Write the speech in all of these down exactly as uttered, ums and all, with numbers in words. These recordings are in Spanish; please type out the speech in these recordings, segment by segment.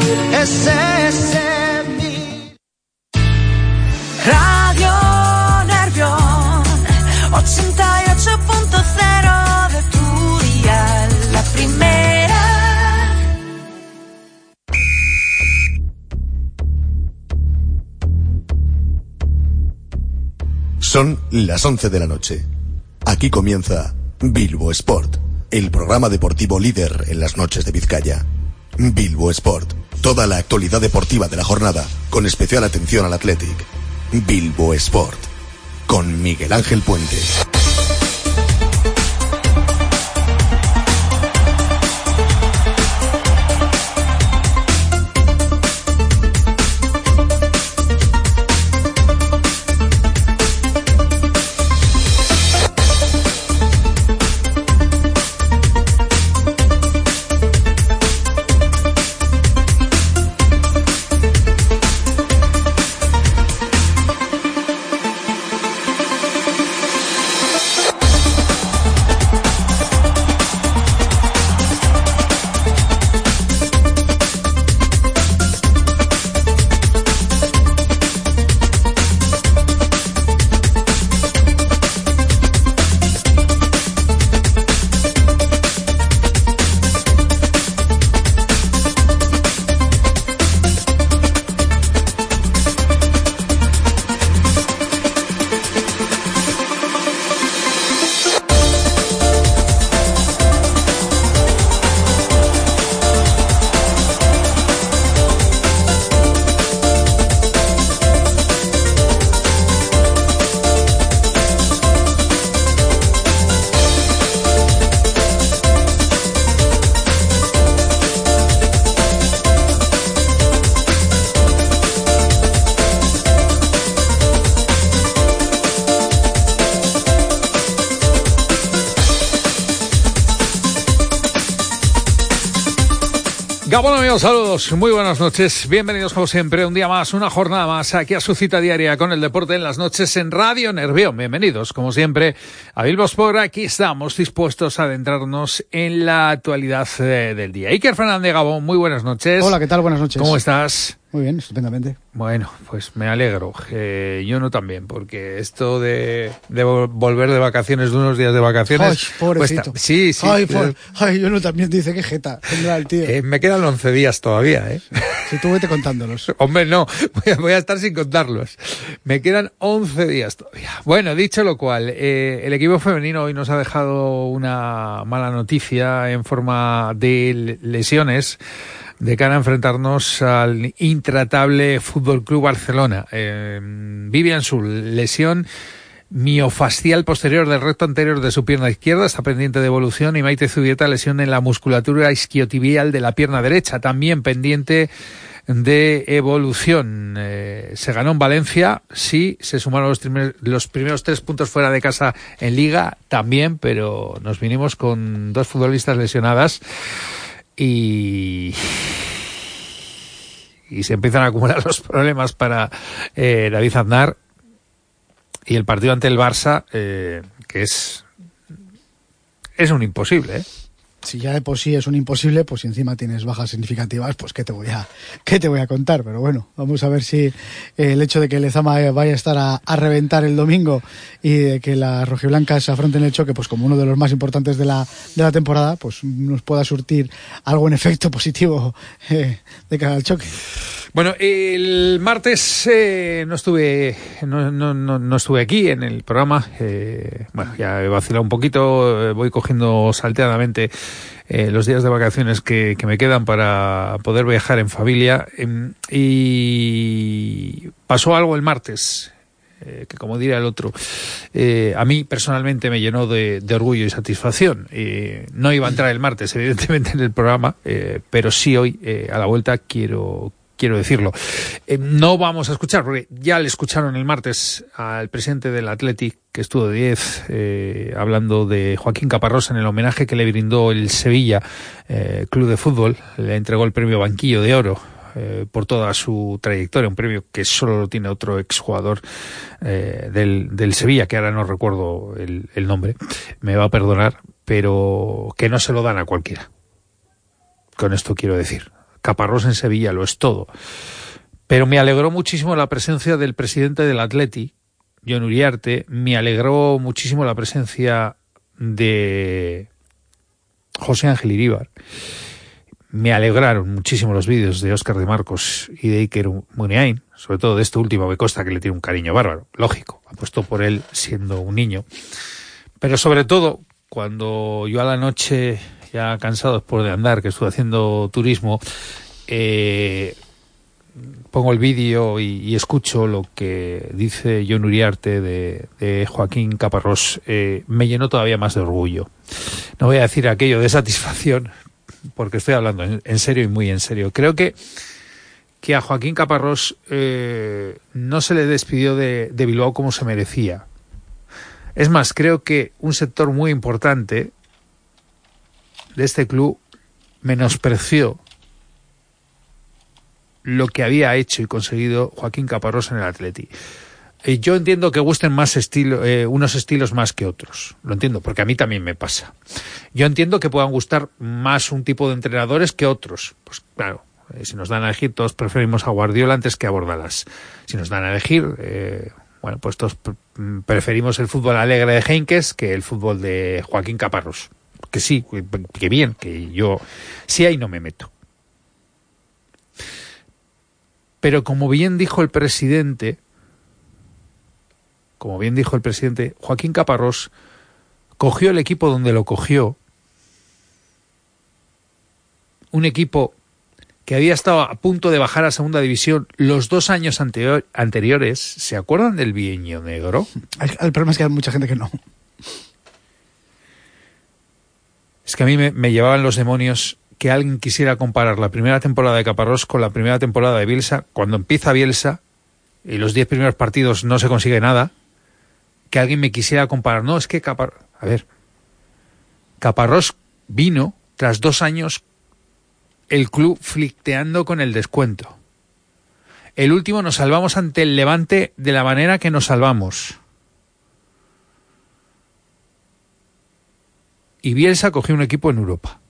es ese mi Radio Nervión ochenta y ocho punto cero de tu dial, la primera. Son las once de la noche. Aquí comienza Bilbo Sport, el programa deportivo líder en las noches de Vizcaya. Bilbo Sport, toda la actualidad deportiva de la jornada, con especial atención al Athletic. Bilbo Sport, con Miguel Ángel Puente. Gabón, amigos, saludos, muy buenas noches, bienvenidos como siempre, un día más, una jornada más, aquí a su cita diaria con el deporte en las noches en Radio Nervión. Bienvenidos, como siempre, a Bilbo Sport. Aquí estamos dispuestos a adentrarnos en la actualidad eh, del día. Iker Fernández, Gabón, muy buenas noches. Hola, ¿qué tal? Buenas noches. ¿Cómo estás? Muy bien, estupendamente. Bueno, pues me alegro. Eh, yo no también, porque esto de, de volver de vacaciones, de unos días de vacaciones... Ay, pobrecito. Cuesta. Sí, sí. Ay, por, ay, yo no también dice que jeta, tendrá el tío. Eh, me quedan once días todavía, ¿eh? Si tú vete contándolos. Hombre, no, voy a, voy a estar sin contarlos. Me quedan once días todavía. Bueno, dicho lo cual, eh, el equipo femenino hoy nos ha dejado una mala noticia en forma de lesiones de cara a enfrentarnos al intratable Fútbol Club Barcelona. Eh, Vivian Sul, lesión miofascial posterior del recto anterior de su pierna izquierda, está pendiente de evolución, y Maite Zubieta, lesión en la musculatura isquiotibial de la pierna derecha, también pendiente de evolución. Eh, se ganó en Valencia, sí, se sumaron los, primer, los primeros tres puntos fuera de casa en Liga, también, pero nos vinimos con dos futbolistas lesionadas y... y se empiezan a acumular los problemas para eh, David Aznar, y el partido ante el Barça, eh, que es es un imposible, ¿eh? Si ya de por sí es un imposible, pues si encima tienes bajas significativas, pues qué te voy a qué te voy a contar. Pero bueno, vamos a ver si eh, el hecho de que Lezama vaya a estar a, a reventar el domingo y de que las rojiblancas afronten el choque pues como uno de los más importantes de la de la temporada, pues nos pueda surtir algún efecto positivo eh, de cara al choque. Bueno, el martes eh, no estuve no, no, no, no estuve aquí en el programa. Eh, bueno, ya he vacilado un poquito, eh, voy cogiendo salteadamente eh, los días de vacaciones que, que me quedan para poder viajar en familia. Eh, y pasó algo el martes, eh, que como diría el otro, eh, a mí personalmente me llenó de, de orgullo y satisfacción. Eh, no iba a entrar el martes, evidentemente, en el programa, eh, pero sí hoy, eh, a la vuelta, quiero... Quiero decirlo. Eh, no vamos a escuchar, porque ya le escucharon el martes al presidente del Athletic, que estuvo de diez, eh, hablando de Joaquín Caparrós en el homenaje que le brindó el Sevilla eh, Club de Fútbol. Le entregó el premio Banquillo de Oro eh, por toda su trayectoria, un premio que solo lo tiene otro exjugador eh, del, del Sevilla, que ahora no recuerdo el, el nombre, me va a perdonar, pero que no se lo dan a cualquiera. Con esto quiero decir. Caparrós en Sevilla lo es todo. Pero me alegró muchísimo la presencia del presidente del Atleti, Jon Uriarte. Me alegró muchísimo la presencia de José Ángel Iríbar. Me alegraron muchísimo los vídeos de Óscar de Marcos y de Iker Muniain, sobre todo de este último, me consta que le tiene un cariño bárbaro, lógico, apuesto por él siendo un niño. Pero sobre todo, cuando yo a la noche, ya cansado después de andar, que estuve haciendo turismo, eh, pongo el vídeo y, y escucho lo que dice Jon Uriarte de, de Joaquín Caparrós, eh, me llenó todavía más de orgullo. No voy a decir aquello de satisfacción, porque estoy hablando en, en serio y muy en serio. Creo que, que a Joaquín Caparrós eh, no se le despidió de, de Bilbao como se merecía. Es más, creo que un sector muy importante de este club menospreció lo que había hecho y conseguido Joaquín Caparrós en el Atleti. Eh, yo entiendo que gusten más estilo, eh, unos estilos más que otros. Lo entiendo, porque a mí también me pasa. Yo entiendo que puedan gustar más un tipo de entrenadores que otros. Pues claro, eh, si nos dan a elegir, todos preferimos a Guardiola antes que a Bordalás. Si nos dan a elegir, eh, bueno, pues todos preferimos el fútbol alegre de Heinkes que el fútbol de Joaquín Caparrós. Que sí, que bien, que yo sí ahí no me meto. Pero como bien dijo el presidente, como bien dijo el presidente, Joaquín Caparrós cogió el equipo donde lo cogió, un equipo que había estado a punto de bajar a segunda división los dos años anterior, anteriores. ¿Se acuerdan del bienio negro? El problema es que hay mucha gente que no. Es que a mí me, me llevaban los demonios que alguien quisiera comparar la primera temporada de Caparrós con la primera temporada de Bielsa, cuando empieza Bielsa y los diez primeros partidos no se consigue nada, que alguien me quisiera comparar. No, es que Caparrós... A ver, Caparrós vino tras dos años el club flicteando con el descuento. El último nos salvamos ante el Levante de la manera que nos salvamos. Y Bielsa cogió un equipo en Europa.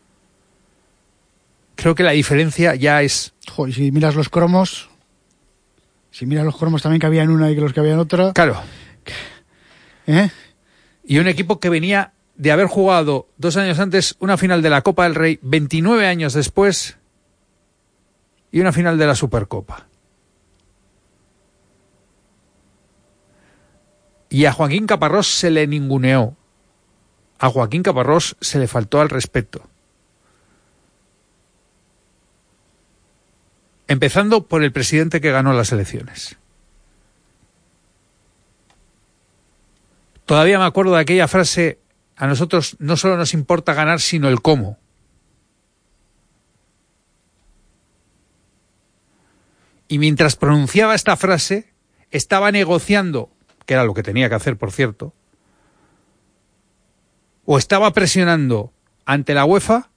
Creo que la diferencia ya es... Joder, si miras los cromos, si miras los cromos también que había en una y que los que había en otra... Claro. ¿Eh? Y un equipo que venía de haber jugado dos años antes una final de la Copa del Rey, veintinueve años después, y una final de la Supercopa. Y a Joaquín Caparrós se le ninguneó. A Joaquín Caparrós se le faltó al respeto. Empezando por el presidente que ganó las elecciones. Todavía me acuerdo de aquella frase: a nosotros no solo nos importa ganar, sino el cómo. Y mientras pronunciaba esta frase, estaba negociando, que era lo que tenía que hacer, por cierto, o estaba presionando ante la UEFA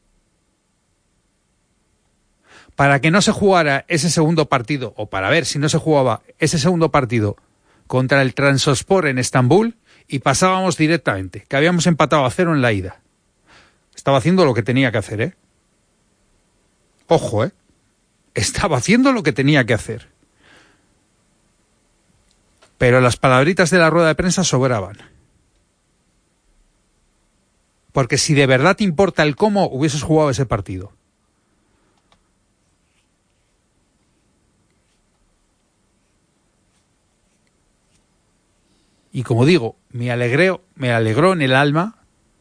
para que no se jugara ese segundo partido, o para ver si no se jugaba ese segundo partido contra el Trabzonspor en Estambul, y pasábamos directamente, que habíamos empatado a cero en la ida. Estaba haciendo lo que tenía que hacer, ¿eh? Ojo, ¿eh? Estaba haciendo lo que tenía que hacer. Pero las palabritas de la rueda de prensa sobraban. Porque si de verdad te importa el cómo, hubieses jugado ese partido. Y como digo, me alegró, me alegró en el alma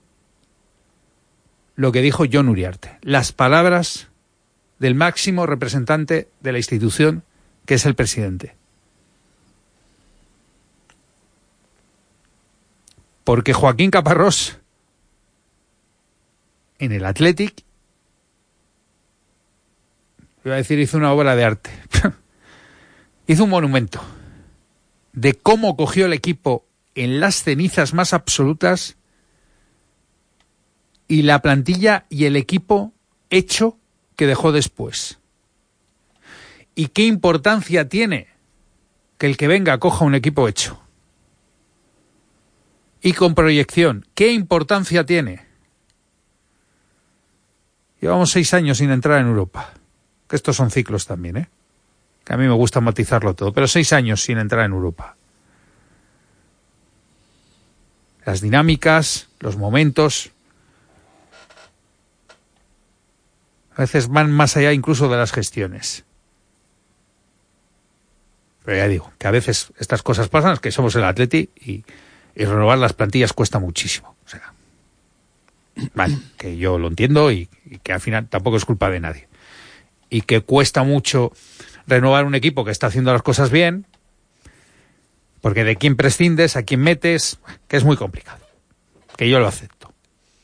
lo que dijo Jon Uriarte. Las palabras del máximo representante de la institución, que es el presidente. Porque Joaquín Caparrós, en el Athletic, iba a decir, hizo una obra de arte. Hizo un monumento de cómo cogió el equipo en las cenizas más absolutas y la plantilla y el equipo hecho que dejó después. ¿Y qué importancia tiene que el que venga coja un equipo hecho? Y con proyección, ¿qué importancia tiene? Llevamos seis años sin entrar en Europa. Que estos son ciclos también, ¿eh? Que a mí me gusta matizarlo todo. Pero seis años sin entrar en Europa. Las dinámicas, los momentos, a veces van más allá incluso de las gestiones. Pero ya digo, que a veces estas cosas pasan, es que somos el Atleti y, y renovar las plantillas cuesta muchísimo. O sea, vale, que yo lo entiendo y, y que al final tampoco es culpa de nadie. Y que cuesta mucho renovar un equipo que está haciendo las cosas bien, porque de quién prescindes, a quién metes, que es muy complicado. Que yo lo acepto.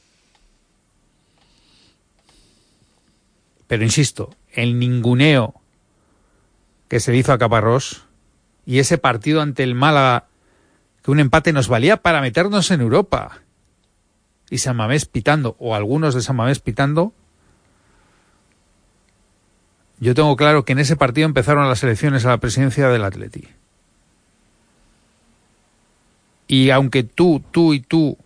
Pero insisto, el ninguneo que se le hizo a Caparrós y ese partido ante el Málaga, que un empate nos valía para meternos en Europa, y San Mamés pitando, o algunos de San Mamés pitando, yo tengo claro que en ese partido empezaron las elecciones a la presidencia del Atleti. Y aunque tú, tú y tú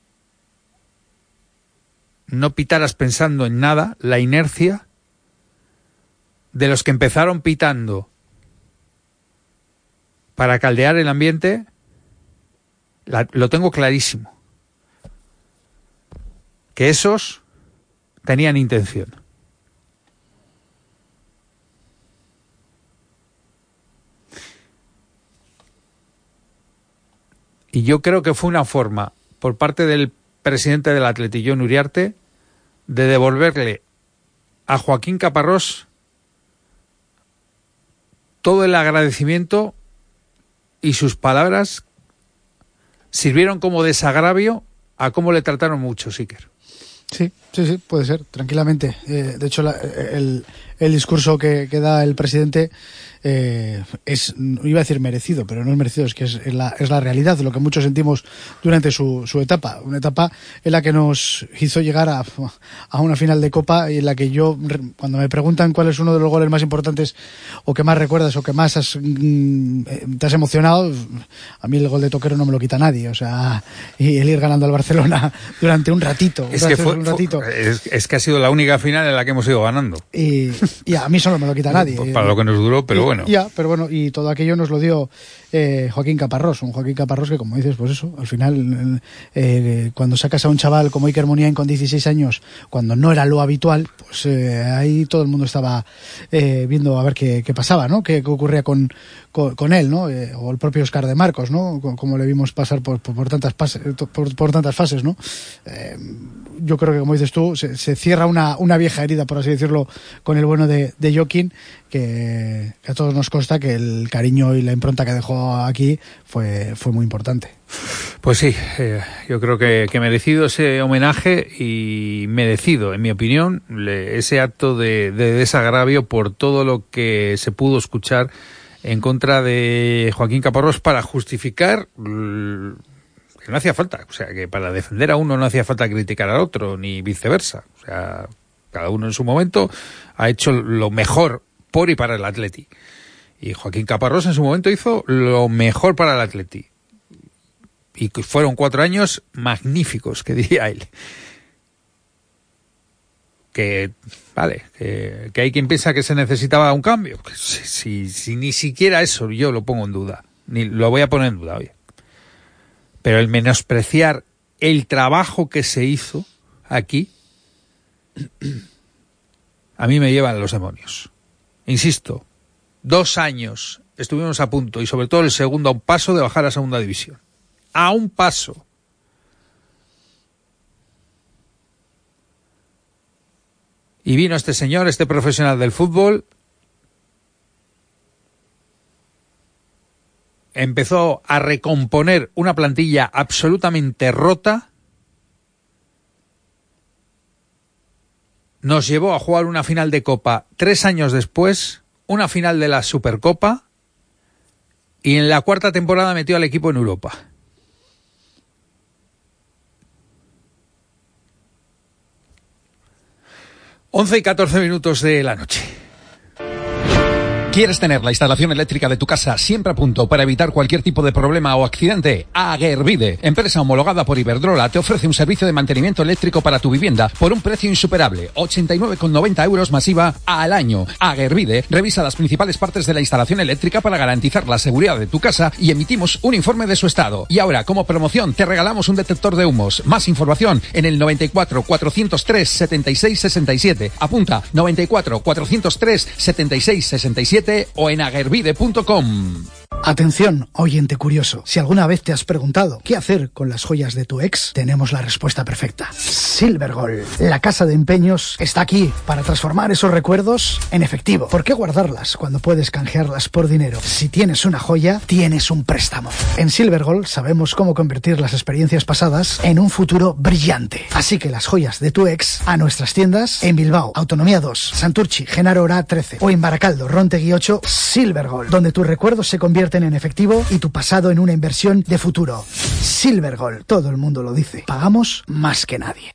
no pitaras pensando en nada, la inercia de los que empezaron pitando para caldear el ambiente, la, lo tengo clarísimo. Que esos tenían intención. Y yo creo que fue una forma, por parte del presidente del Atleti, Jon Uriarte, de devolverle a Joaquín Caparrós todo el agradecimiento, y sus palabras sirvieron como desagravio a cómo le trataron mucho, Iker. Sí, sí, sí, puede ser, tranquilamente. Eh, de hecho, la, el, el discurso que, que da el presidente eh, es, iba a decir merecido, pero no es merecido, es que es, es, la, es la realidad, lo que muchos sentimos durante su, su etapa. Una etapa en la que nos hizo llegar a, a una final de Copa, y en la que yo, cuando me preguntan cuál es uno de los goles más importantes o que más recuerdas o que más has, te has emocionado, a mí el gol de Toquero no me lo quita nadie. O sea, y el ir ganando al Barcelona durante un ratito. Es que fue, un ratito. Fue, es, es que ha sido la única final en la que hemos ido ganando. Y, y a mí solo me lo quita nadie. Para lo que nos duró, pero y, bueno. Ya, pero bueno, y todo aquello nos lo dio eh, Joaquín Caparrós. Un Joaquín Caparrós que, como dices, pues eso, al final, eh, cuando sacas a un chaval como Iker Muniain con dieciséis años, cuando no era lo habitual, pues eh, ahí todo el mundo estaba eh, viendo a ver qué, qué pasaba, ¿no? Qué, qué ocurría con, con, con él, ¿no? Eh, o el propio Óscar de Marcos, ¿no? Como le vimos pasar por, por, por tantas pases, por, por tantas fases, ¿no? Eh, yo creo que, como dices tú, se, se cierra una, una vieja herida, por así decirlo, con el bueno de, de Joaquín, que, que a todos nos consta que el cariño y la impronta que dejó aquí fue, fue muy importante. Pues sí, eh, yo creo que, que merecido ese homenaje, y merecido, en mi opinión, le, ese acto de, de desagravio por todo lo que se pudo escuchar en contra de Joaquín Caparrós para justificar que no hacía falta, o sea, que para defender a uno no hacía falta criticar al otro, ni viceversa. O sea, cada uno en su momento ha hecho lo mejor por y para el Atleti. Y Joaquín Caparrós en su momento hizo lo mejor para el Atleti. Y fueron cuatro años magníficos, que diría él. Que, vale, que, que hay quien piensa que se necesitaba un cambio. Si, si, si ni siquiera eso yo lo pongo en duda, ni lo voy a poner en duda, oye. Pero el menospreciar el trabajo que se hizo aquí, a mí me llevan los demonios. Insisto, dos años estuvimos a punto, y sobre todo el segundo, a un paso de bajar a segunda división. A un paso. Y vino este señor, este profesional del fútbol, empezó a recomponer una plantilla absolutamente rota, nos llevó a jugar una final de Copa tres años después, una final de la Supercopa, y en la cuarta temporada metió al equipo en Europa. once y catorce minutos de la noche. ¿Quieres tener la instalación eléctrica de tu casa siempre a punto para evitar cualquier tipo de problema o accidente? Agervide, empresa homologada por Iberdrola, te ofrece un servicio de mantenimiento eléctrico para tu vivienda por un precio insuperable, ochenta y nueve con noventa euros masiva al año. Agervide revisa las principales partes de la instalación eléctrica para garantizar la seguridad de tu casa y emitimos un informe de su estado. Y ahora, como promoción, te regalamos un detector de humos. Más información en el noventa y cuatro, cuatrocientos tres, setenta y seis sesenta y siete. Apunta noventa y cuatro, cuatrocientos tres, setenta y seis sesenta y siete o en agervide punto com. Atención, oyente curioso. Si alguna vez te has preguntado qué hacer con las joyas de tu ex, tenemos la respuesta perfecta. Silver Gold, la casa de empeños, está aquí para transformar esos recuerdos en efectivo. ¿Por qué guardarlas cuando puedes canjearlas por dinero? Si tienes una joya, tienes un préstamo. En Silver Gold sabemos cómo convertir las experiencias pasadas en un futuro brillante. Así que las joyas de tu ex a nuestras tiendas en Bilbao, Autonomía dos, Santurchi, Genaro Orá trece o en Baracaldo, Rontegui ocho, Silver Gold, donde tus recuerdos se convierten en efectivo y tu pasado en una inversión de futuro. Silver Gold, todo el mundo lo dice. Pagamos más que nadie.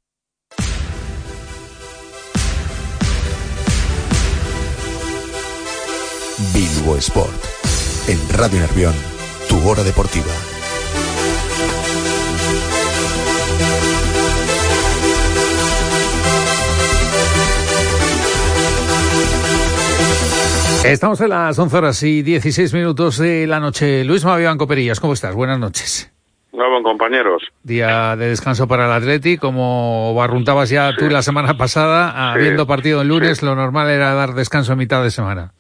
Bilbo Sport. En Radio Nervión, tu hora deportiva. Estamos en las once horas y dieciséis minutos de la noche. Luis Mavián Coperillas, ¿cómo estás? Buenas noches. Nuevo, compañeros. Día de descanso para el Atleti, como barruntabas ya sí. tú la semana pasada, sí. habiendo partido el lunes, sí. lo normal era dar descanso a mitad de semana.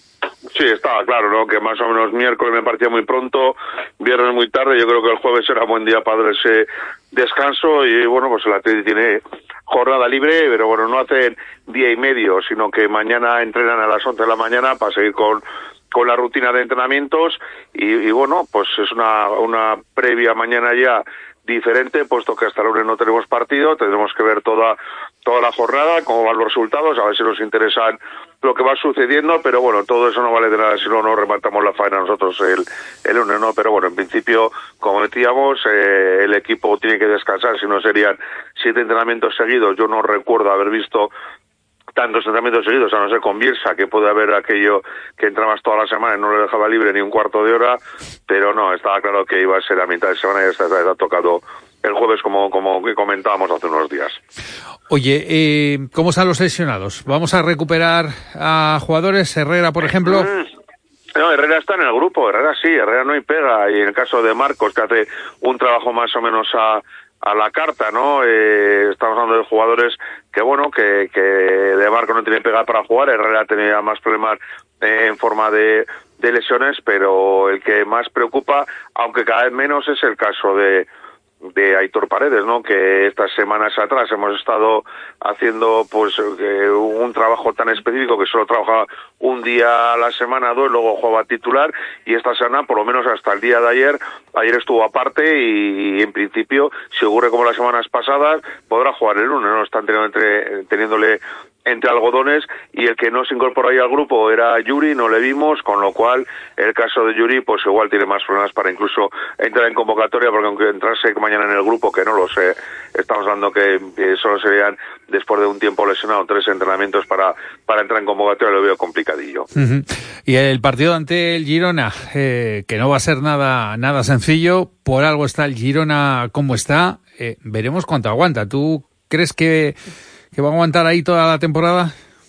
Sí, estaba claro, ¿no? Que más o menos miércoles me parecía muy pronto, viernes muy tarde, yo creo que el jueves era buen día para dar ese descanso y bueno, pues el Atleti tiene jornada libre, pero bueno, no hacen día y medio, sino que mañana entrenan a las once de la mañana para seguir con con la rutina de entrenamientos y, y bueno, pues es una una previa mañana ya diferente, puesto que hasta el lunes no tenemos partido, tendremos que ver toda toda la jornada, cómo van los resultados, a ver si nos interesan lo que va sucediendo, pero bueno, todo eso no vale de nada si no nos rematamos la faena nosotros el, el lunes, ¿no? Pero bueno, en principio, como decíamos, eh, el equipo tiene que descansar, si no serían siete entrenamientos seguidos. Yo no recuerdo haber visto tantos entrenamientos seguidos, a no ser con Bielsa, que puede haber aquello que entrabas toda la semana y no le dejaba libre ni un cuarto de hora, pero no, estaba claro que iba a ser a mitad de semana y esta vez ha tocado el jueves, como como comentábamos hace unos días. Oye, eh, ¿cómo están los lesionados? ¿Vamos a recuperar a jugadores? Herrera, por ejemplo. Mm, no, Herrera está en el grupo, Herrera sí, Herrera no hay pega, y en el caso de Marcos, que hace un trabajo más o menos a a la carta, ¿no? Eh, estamos hablando de jugadores que, bueno, que, que de Marcos no tiene pega para jugar, Herrera tenía más problemas eh, en forma de, de lesiones, pero el que más preocupa, aunque cada vez menos, es el caso de de Aitor Paredes, ¿no? Que estas semanas atrás hemos estado haciendo pues eh, un trabajo tan específico que solo trabajaba un día a la semana, dos, luego jugaba titular, y esta semana, por lo menos hasta el día de ayer, ayer estuvo aparte y, y en principio, si ocurre como las semanas pasadas, podrá jugar el lunes, ¿no? Están teniendo entre, teniéndole entre algodones, y el que no se incorporó ahí al grupo era Yuri, no le vimos, con lo cual el caso de Yuri pues igual tiene más problemas para incluso entrar en convocatoria, porque aunque entrase mañana en el grupo, que no lo sé, estamos hablando que eh, solo serían, después de un tiempo lesionado, tres entrenamientos para para entrar en convocatoria, lo veo complicadillo. Uh-huh. Y el partido ante el Girona, eh, que no va a ser nada nada sencillo, por algo está el Girona como está, eh, veremos cuánto aguanta. ¿Tú crees que ¿Que va a aguantar ahí toda la temporada?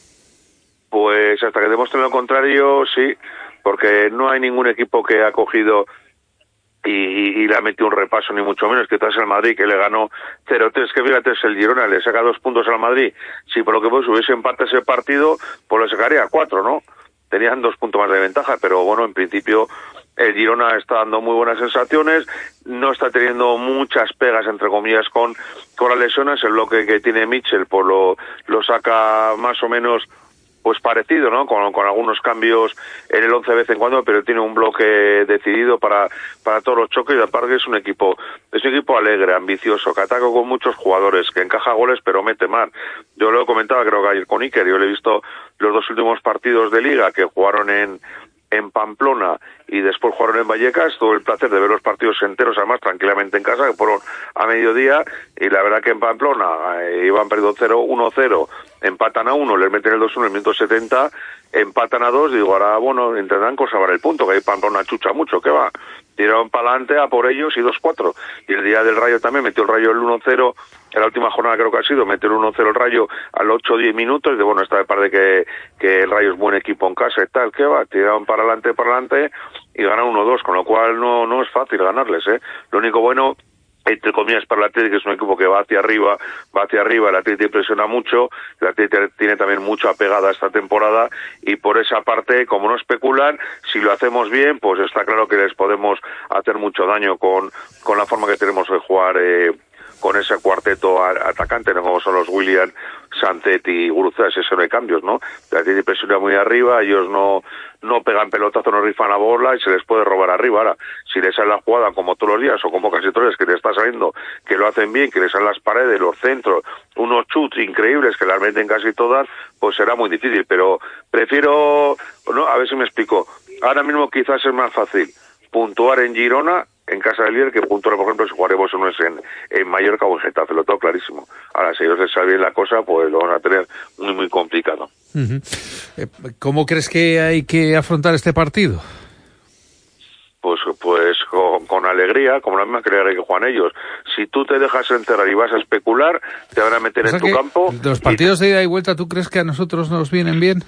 Pues hasta que demuestren lo contrario, sí, porque no hay ningún equipo que ha cogido y, y, y le ha metido un repaso, ni mucho menos, que tras el Madrid, que le ganó cero tres, que fíjate, es el Girona, le saca dos puntos al Madrid. Si por lo que pues hubiese empate ese partido, pues le sacaría cuatro, ¿no? Tenían dos puntos más de ventaja, pero bueno, en principio el Girona está dando muy buenas sensaciones, no está teniendo muchas pegas, entre comillas, con, con las lesiones. El bloque que tiene Mitchell pues lo, lo saca más o menos pues parecido, ¿no? Con, con algunos cambios en el once de vez en cuando, pero tiene un bloque decidido para para todos los choques, y aparte es un equipo es un equipo alegre, ambicioso, que ataca con muchos jugadores, que encaja goles pero mete mal. Yo lo comentaba, creo que ayer con Iker, yo le he visto los dos últimos partidos de Liga que jugaron en en Pamplona y después jugaron en Vallecas. Tuve el placer de ver los partidos enteros, además tranquilamente en casa, que fueron a mediodía, y la verdad que en Pamplona eh, iban perdiendo cero uno cero, empatan a uno, les meten el dos uno en el minuto setenta, empatan a dos, digo, ahora bueno, intentarán conservar el punto, que ahí Pamplona chucha mucho, ¿qué va? Tiraron para adelante a por ellos y dos cuatro. Y el día del Rayo también metió el Rayo el uno cero, en la última jornada creo que ha sido, metió el uno cero el Rayo al ocho diez minutos, y de bueno, esta me parece que, que el Rayo es buen equipo en casa y tal, ¿qué va? Tiraron para adelante, para adelante, y ganaron uno dos, con lo cual no, no es fácil ganarles, ¿eh? Lo único bueno, entre comillas, para el Atlético, que es un equipo que va hacia arriba, va hacia arriba, el Atlético presiona mucho, el Atlético tiene también mucha pegada esta temporada, y por esa parte, como no especulan, si lo hacemos bien, pues está claro que les podemos hacer mucho daño con, con la forma que tenemos de jugar, eh, con ese cuarteto atacante, ¿no? Como son los William, Sancet y Guruceta, ese no hay cambios, ¿no? El Atlético presiona muy arriba, ellos no no pegan pelotazo, no rifan la bola y se les puede robar arriba. Ahora, si les sale la jugada como todos los días o como casi todos los días que te está saliendo, que lo hacen bien, que les salen las paredes, los centros, unos chutes increíbles que las meten casi todas, pues será muy difícil. Pero prefiero, no, a ver si me explico, ahora mismo quizás es más fácil puntuar en Girona, en casa del líder, que puntuar, por ejemplo, si jugaremos uno es en, en Mallorca o en Getafe, lo tengo clarísimo. Ahora, si ellos les sale bien la cosa, pues lo van a tener muy, muy complicado. Uh-huh. ¿Cómo crees que hay que afrontar este partido? Pues pues con, con alegría, como la misma alegría que juegan ellos. Si tú te dejas enterrar y vas a especular, te van a meter o sea en tu campo. ¿Los partidos y... de ida y vuelta tú crees que a nosotros nos vienen bien?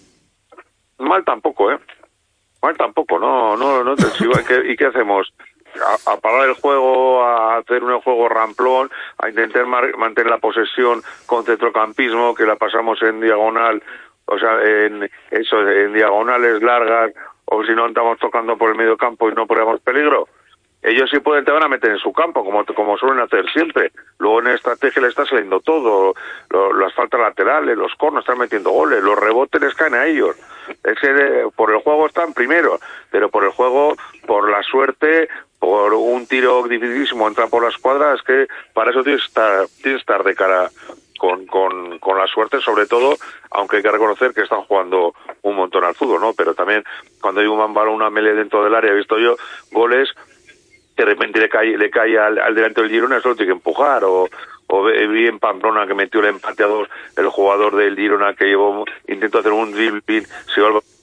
Mal tampoco, ¿eh? Mal tampoco, no, no, no. Te, si, ¿y qué hacemos? A, a parar el juego, a hacer un juego ramplón, a intentar mar, mantener la posesión con centrocampismo, que la pasamos en diagonal, o sea, en eso, en diagonales largas, o si no estamos tocando por el medio campo y no ponemos peligro. Ellos sí pueden, te van a meter en su campo, como como suelen hacer siempre. Luego en estrategia le está saliendo todo, lo, las faltas laterales, los cornos, están metiendo goles, los rebotes les caen a ellos. Es que por el juego están primero, pero por el juego, por la suerte, por un tiro dificilísimo entrar por las cuadras, es que para eso tienes que estar, tienes que estar de cara con, con, con la suerte, sobre todo, aunque hay que reconocer que están jugando un montón al fútbol, ¿no? Pero también cuando hay un balón, una melee dentro del área, he visto yo goles, de repente le cae, le cae al, al delante del Girona, eso lo tiene que empujar, o, o vi en Pamplona que metió el empate a dos el jugador del Girona que llevó, intentó hacer un dribbling, se va al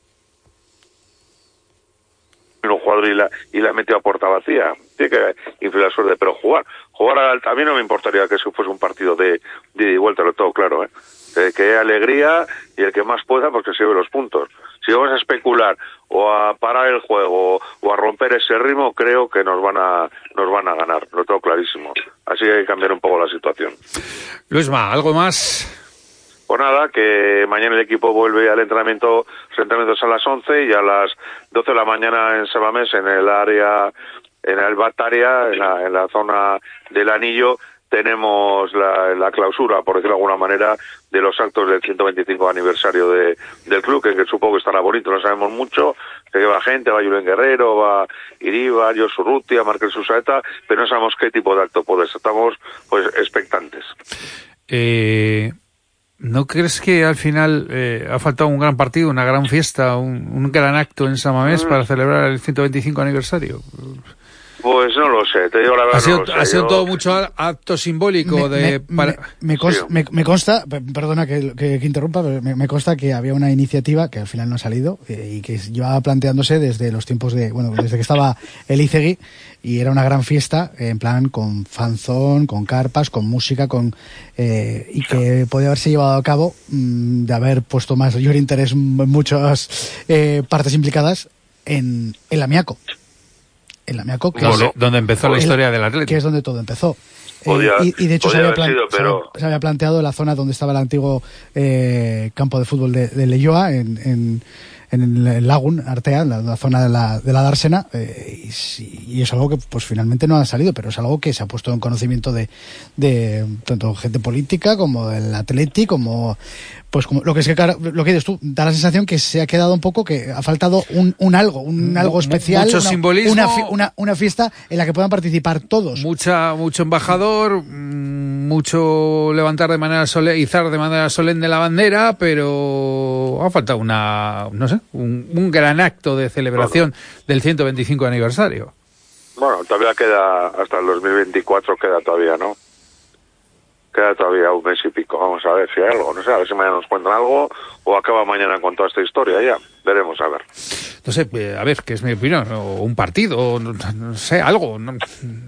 un jugador y la, y la metió a puerta vacía. Tiene que influir la suerte, pero jugar, jugar al, a mí no me importaría que eso fuese un partido de, de ida y vuelta, lo tengo claro, ¿eh? De que haya alegría y el que más pueda, porque se lleve los puntos. Si vamos a especular o a parar el juego o a romper ese ritmo, creo que nos van a nos van a ganar, lo tengo clarísimo. Así que hay que cambiar un poco la situación. Luisma, ¿algo más? Pues nada, que mañana el equipo vuelve al entrenamiento, los entrenamientos a las once y a las doce de la mañana en Samamés, en el área, en el Bataria, en la, en la zona del Anillo, tenemos la, la clausura, por decirlo de alguna manera, de los actos del ciento veinticinco aniversario de, del club, que, que supongo que estará bonito, no sabemos mucho, que va gente, va Julen Guerrero, va Iribar, Josu Urrutia, Markel Susaeta, pero no sabemos qué tipo de acto puede ser, estamos pues expectantes. Eh... ¿No crees que al final eh, ha faltado un gran partido, una gran fiesta, un, un gran acto en Samamés mm. para celebrar el ciento veinticinco aniversario? Pues no lo sé, te digo la verdad. Ha sido, no lo sé. ha sido Yo... todo mucho acto simbólico me, de... Me, para... me, me, consta, sí. me, me consta, perdona que, que, que interrumpa, pero me, me consta que había una iniciativa que al final no ha salido eh, y que llevaba planteándose desde los tiempos de, bueno, desde que estaba Elizegui, y era una gran fiesta, en plan con fanzón, con carpas, con música, con eh, y que podía haberse llevado a cabo mmm, de haber puesto mayor interés en muchas eh, partes implicadas en el Amiaco. El Amiaco, que ¿Donde, es, donde empezó la historia del Atlético? Que es donde todo empezó. Podía, eh, y, y de hecho se había, plan, sido, pero... se, había, se había planteado la zona donde estaba el antiguo eh, campo de fútbol de, de Leioa, en, en, en el Lagun, Artea, la, la zona de la, de la Dársena, eh, y, y es algo que pues finalmente no ha salido, pero es algo que se ha puesto en conocimiento de, de tanto gente política como del Atleti, como pues como lo que es que lo que dices tú, da la sensación que se ha quedado un poco, que ha faltado un, un algo, un M- algo especial, mucho una, simbolismo, una, fi, una, una fiesta en la que puedan participar todos. Mucha, mucho embajador, mucho levantar de manera solemne, izar de manera solemne la bandera, pero ha faltado una, no sé, sé, un, un gran acto de celebración bueno. del ciento veinticinco aniversario. Bueno, todavía queda, hasta el dos mil veinticuatro queda todavía, ¿no? Queda todavía un mes y pico. Vamos a ver si hay algo. No sé, a ver si mañana nos cuentan algo o acaba mañana con toda esta historia ya. Veremos, a ver. No sé, a ver, ¿qué es mi opinión? O un partido, no, no sé, algo. No,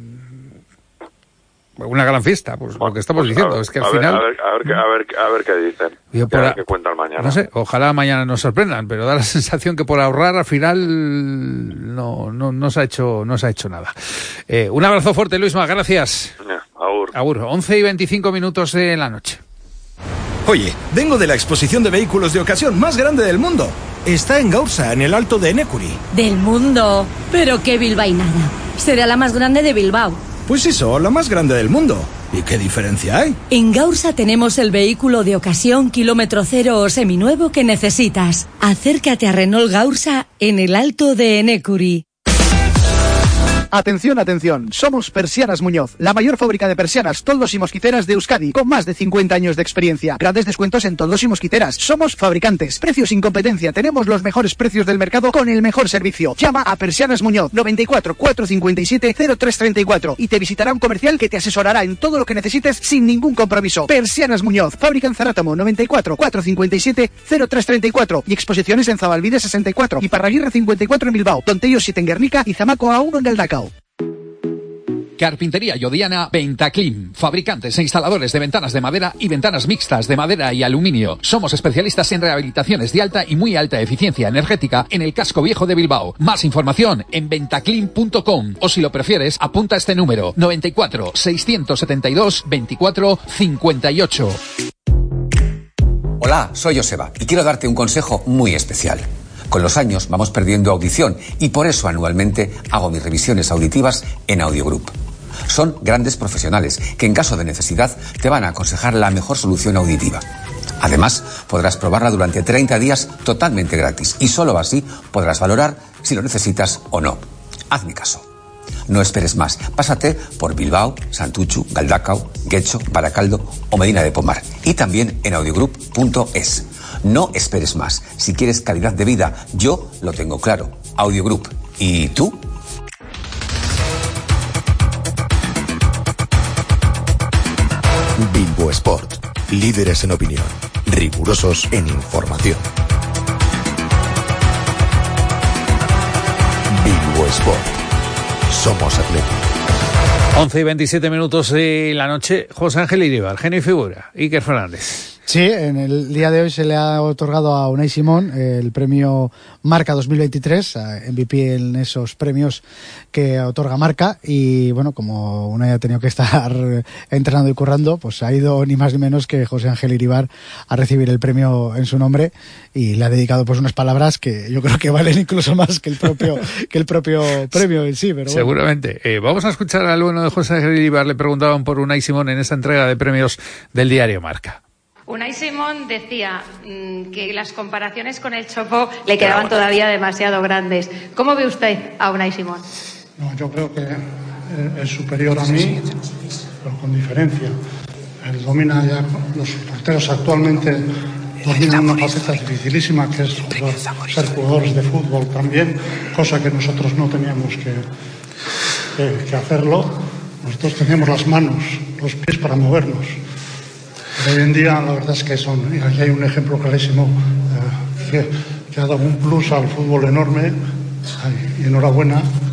una gran fiesta, pues bueno, lo que estamos pues diciendo. Ver, es que al a final... Ver, a, ver, a, ver, a, ver, a ver qué dicen. Yo por a ver qué cuentan mañana. No sé, ojalá mañana nos sorprendan, pero da la sensación que por ahorrar al final no, no, no, se, ha hecho, no se ha hecho nada. Eh, un abrazo fuerte, Luisma, gracias. Yeah, agur. Agur, once y veinticinco minutos de la noche. Oye, vengo de la exposición de vehículos de ocasión más grande del mundo. Está en Gaursa, en el Alto de Enekuri. ¿Del mundo? Pero qué bilbainada. Será la más grande de Bilbao. Pues eso, la más grande del mundo. ¿Y qué diferencia hay? En Gaursa tenemos el vehículo de ocasión kilómetro cero o seminuevo que necesitas. Acércate a Renault Gaursa en el Alto de Enekuri. Atención, atención, somos Persianas Muñoz, la mayor fábrica de persianas, toldos y mosquiteras de Euskadi, con más de cincuenta años de experiencia. Grandes descuentos en toldos y mosquiteras. Somos fabricantes, precios sin competencia, tenemos los mejores precios del mercado con el mejor servicio. Llama a Persianas Muñoz, noventa y cuatro, cuatrocientos cincuenta y siete, cero tres treinta y cuatro y te visitará un comercial que te asesorará en todo lo que necesites sin ningún compromiso. Persianas Muñoz, fábrica en Zarátomo, noventa y cuatro, cuatrocientos cincuenta y siete, cero tres treinta y cuatro y exposiciones en Zabalbide sesenta y cuatro y Parraguirre cincuenta y cuatro en Bilbao, Tontello siete en Guernica y Zamaco A uno en Galdacao. Carpintería Yodiana Ventaclim, fabricantes e instaladores de ventanas de madera y ventanas mixtas de madera y aluminio. Somos especialistas en rehabilitaciones de alta y muy alta eficiencia energética en el casco viejo de Bilbao. Más información en ventaclim punto com o si lo prefieres, apunta este número noventa y cuatro, seiscientos setenta y dos, veinticuatro cincuenta y ocho. Hola, soy Joseba y quiero darte un consejo muy especial. Con los años vamos perdiendo audición y por eso anualmente hago mis revisiones auditivas en Audiogroup. Son grandes profesionales que en caso de necesidad te van a aconsejar la mejor solución auditiva. Además, podrás probarla durante treinta días totalmente gratis y solo así podrás valorar si lo necesitas o no. Hazme caso. No esperes más. Pásate por Bilbao, Santuchu, Galdacao, Getxo, Baracaldo o Medina de Pomar y también en audiogroup punto es. No esperes más. Si quieres calidad de vida, yo lo tengo claro. Audiogroup. ¿Y tú? Bilbo Sport. Líderes en opinión. Rigurosos en información. Bilbo Sport. Somos atletas. once y veintisiete minutos de la noche. José Ángel Iribar, genio y figura. Iker Fernández. Sí, en el día de hoy se le ha otorgado a Unai Simón el premio Marca dos mil veintitrés, M V P en esos premios que otorga Marca, y bueno, como Unai ha tenido que estar entrenando y currando, pues ha ido ni más ni menos que José Ángel Iribar a recibir el premio en su nombre y le ha dedicado pues unas palabras que yo creo que valen incluso más que el propio que el propio premio en sí. Pero bueno. Seguramente. Eh, vamos a escuchar al bueno de José Ángel Iribar. Le preguntaban por Unai Simón en esa entrega de premios del diario Marca. Unai Simón decía mmm, que las comparaciones con el Chopo le quedaban todavía demasiado grandes. ¿Cómo ve usted a Unai Simón? No, yo creo que es superior a mí, pero con diferencia. Él domina ya, los porteros actualmente dominan una faceta dificilísima que es ser jugadores de fútbol también, cosa que nosotros no teníamos que, que, que hacerlo. Nosotros teníamos las manos, los pies para movernos. Hoy en día la verdad es que son, y aquí hay un ejemplo clarísimo eh, que, que ha dado un plus al fútbol enorme, y enhorabuena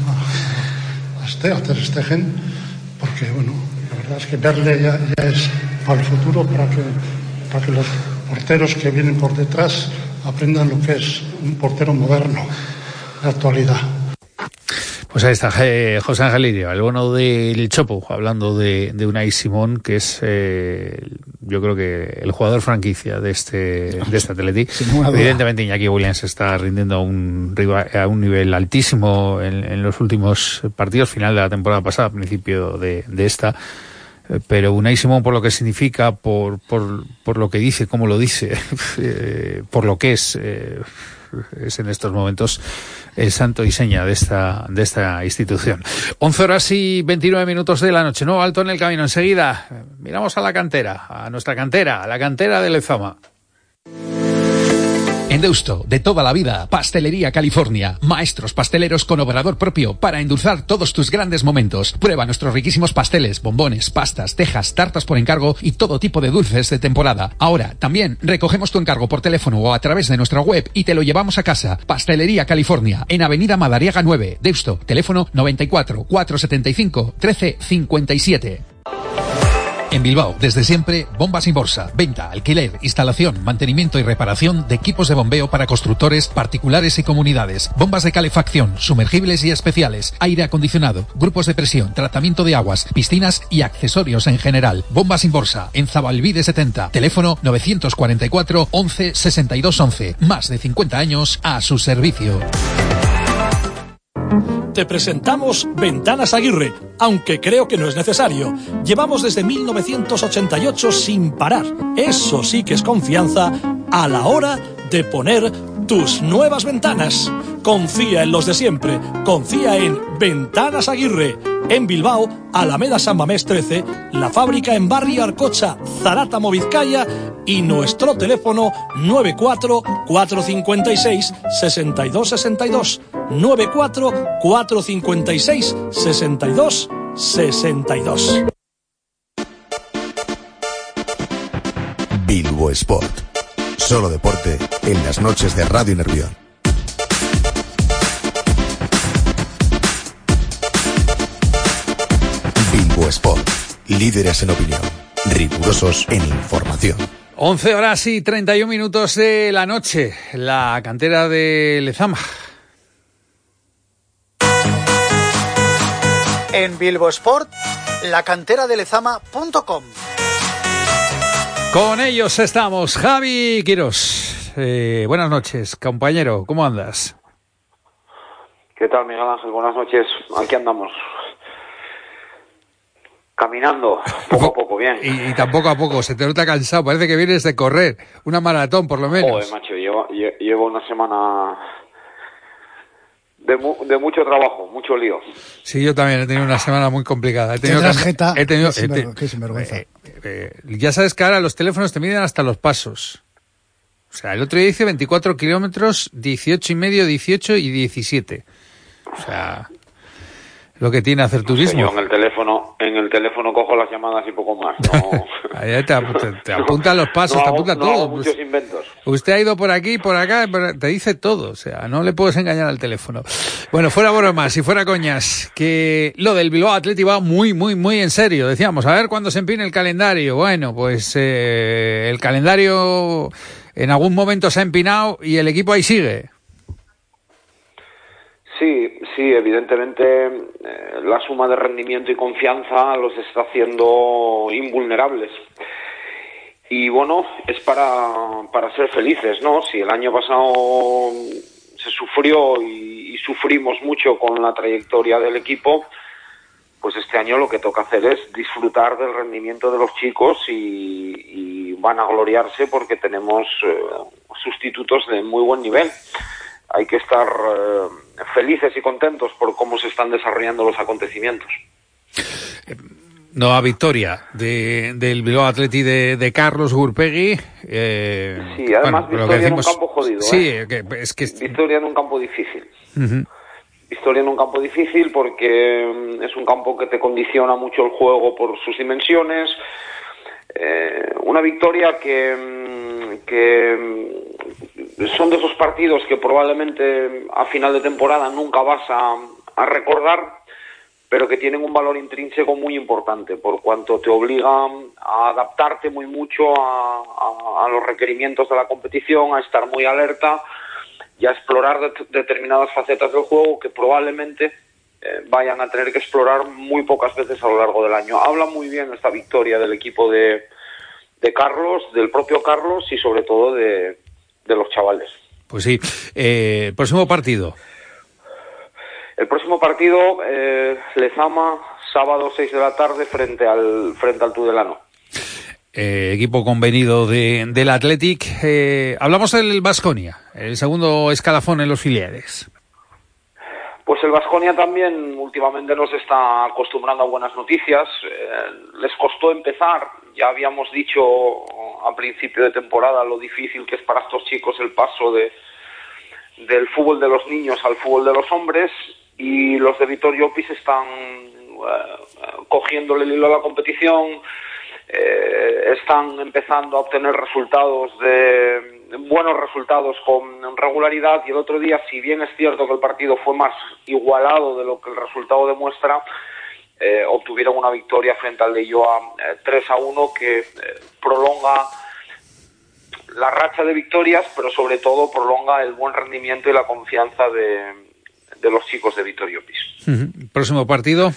a, a, este, a Ter Stegen, porque bueno, la verdad es que verle ya, ya es para el futuro, para que, para que los porteros que vienen por detrás aprendan lo que es un portero moderno de actualidad. Pues ahí está eh, José Ángel Iribar, el bono del Chopo, hablando de, de Unai Simón, que es eh, yo creo que el jugador franquicia de este de este Atleti. Evidentemente Iñaki Williams está rindiendo a un, a un nivel altísimo en, en los últimos partidos, final de la temporada pasada, principio de, de esta. Pero Unai Simón, por lo que significa, por por por lo que dice, cómo lo dice, eh, por lo que es, eh, es en estos momentos el santo y seña de esta de esta institución. once horas y veintinueve minutos de la noche. Nuevo alto en el camino. Enseguida miramos a la cantera, a nuestra cantera, a la cantera de Lezama. En Deusto, de toda la vida, Pastelería California. Maestros pasteleros con obrador propio para endulzar todos tus grandes momentos. Prueba nuestros riquísimos pasteles, bombones, pastas, tejas, tartas por encargo y todo tipo de dulces de temporada. Ahora, también recogemos tu encargo por teléfono o a través de nuestra web y te lo llevamos a casa. Pastelería California, en Avenida Madariaga nueve, Deusto. Teléfono noventa y cuatro, cuatrocientos setenta y cinco, trece cincuenta y siete. En Bilbao, desde siempre, Bombas Inborsa. Venta, alquiler, instalación, mantenimiento y reparación de equipos de bombeo para constructores, particulares y comunidades. Bombas de calefacción, sumergibles y especiales, aire acondicionado, grupos de presión, tratamiento de aguas, piscinas y accesorios en general. Bombas Inborsa, en Zabalbide setenta. Teléfono novecientos cuarenta y cuatro, once, sesenta y dos once. Más de cincuenta años a su servicio. Te presentamos Ventanas Aguirre, aunque creo que no es necesario. Llevamos desde mil novecientos ochenta y ocho sin parar. Eso sí que es confianza a la hora de poner tus nuevas ventanas. Confía en los de siempre. Confía en Ventanas Aguirre. En Bilbao, Alameda San Mamés trece, la fábrica en Barrio Arcocha, Zarátamo, Vizcaya, y nuestro teléfono nueve cuatro, cuatro cinco seis, seis dos seis dos, nueve cuatro, cuatro cinco seis, seis dos seis dos. Bilbo Sport. Solo deporte en las noches de Radio Nervión. Bilbo Sport. Líderes en opinión. Rigurosos en información. once horas y treinta y un minutos de la noche. La cantera de Lezama. En Bilbo Sport, la cantera de lezama punto com. Con ellos estamos, Javi Quirós. Eh, buenas noches, compañero, ¿cómo andas? ¿Qué tal, Miguel Ángel? Buenas noches, aquí andamos. Caminando, poco a poco, bien. Y, y tampoco a poco, se te nota cansado, parece que vienes de correr, una maratón por lo menos. Joder, macho, llevo, llevo una semana de, mu, de mucho trabajo, mucho lío. Sí, yo también he tenido una semana muy complicada. He tenido ¿Qué tarjeta? He tenido, qué, sinver, qué sinvergüenza. Eh, eh, ya sabes que ahora los teléfonos te miden hasta los pasos. O sea, el otro día hice veinticuatro kilómetros, dieciocho y medio, dieciocho y diecisiete. O sea, lo que tiene hacer turismo. No sé, yo en el teléfono, en el teléfono cojo las llamadas y poco más. No. Ahí te, te, te apunta los pasos, no te hago, apunta no todo. Hago muchos inventos. Usted ha ido por aquí, por acá, te dice todo. O sea, no le puedes engañar al teléfono. Bueno, fuera bromas y fuera coñas, que lo del Bilbao Athletic va muy, muy, muy en serio. Decíamos, a ver cuándo se empine el calendario. Bueno, pues eh, el calendario en algún momento se ha empinado y el equipo ahí sigue. Sí, sí, evidentemente eh, la suma de rendimiento y confianza los está haciendo invulnerables. Y bueno, es para, para ser felices, ¿no? Si el año pasado se sufrió y, y sufrimos mucho con la trayectoria del equipo, pues este año lo que toca hacer es disfrutar del rendimiento de los chicos y, y van a gloriarse porque tenemos eh, sustitutos de muy buen nivel. Hay que estar eh, felices y contentos por cómo se están desarrollando los acontecimientos. Nueva victoria de, del Bilbao Athletic de, de Carlos Gurpegui. Eh, sí, además bueno, victoria decimos, en un campo jodido. Sí, ¿eh? que, es que... Victoria en un campo difícil. Uh-huh. Victoria en un campo difícil porque es un campo que te condiciona mucho el juego por sus dimensiones. Eh, una victoria que, que son de esos partidos que probablemente a final de temporada nunca vas a, a recordar, pero que tienen un valor intrínseco muy importante, por cuanto te obligan a adaptarte muy mucho a, a, a los requerimientos de la competición, a estar muy alerta y a explorar de, determinadas facetas del juego que probablemente eh, vayan a tener que explorar muy pocas veces a lo largo del año. Habla muy bien esta victoria del equipo de, de Carlos, del propio Carlos y sobre todo de, de los chavales. Pues sí. Eh, próximo partido. El próximo partido, eh, Lezama, sábado seis de la tarde frente al frente al Tudelano. Eh, equipo convenido de, del Athletic. Eh, hablamos del Baskonia, el segundo escalafón en los filiales. Pues el Baskonia también últimamente nos está acostumbrando a buenas noticias. Eh, les costó empezar, ya habíamos dicho a principio de temporada lo difícil que es para estos chicos el paso de del fútbol de los niños al fútbol de los hombres, y los de Vitorio-Upis están eh, cogiéndole el hilo a la competición, eh, están empezando a obtener resultados de buenos resultados con regularidad, y el otro día, si bien es cierto que el partido fue más igualado de lo que el resultado demuestra, eh, obtuvieron una victoria frente al Leioa eh, tres a uno que eh, prolonga la racha de victorias, pero sobre todo prolonga el buen rendimiento y la confianza de, de los chicos de Vitorio-Upis. Uh-huh. Próximo partido.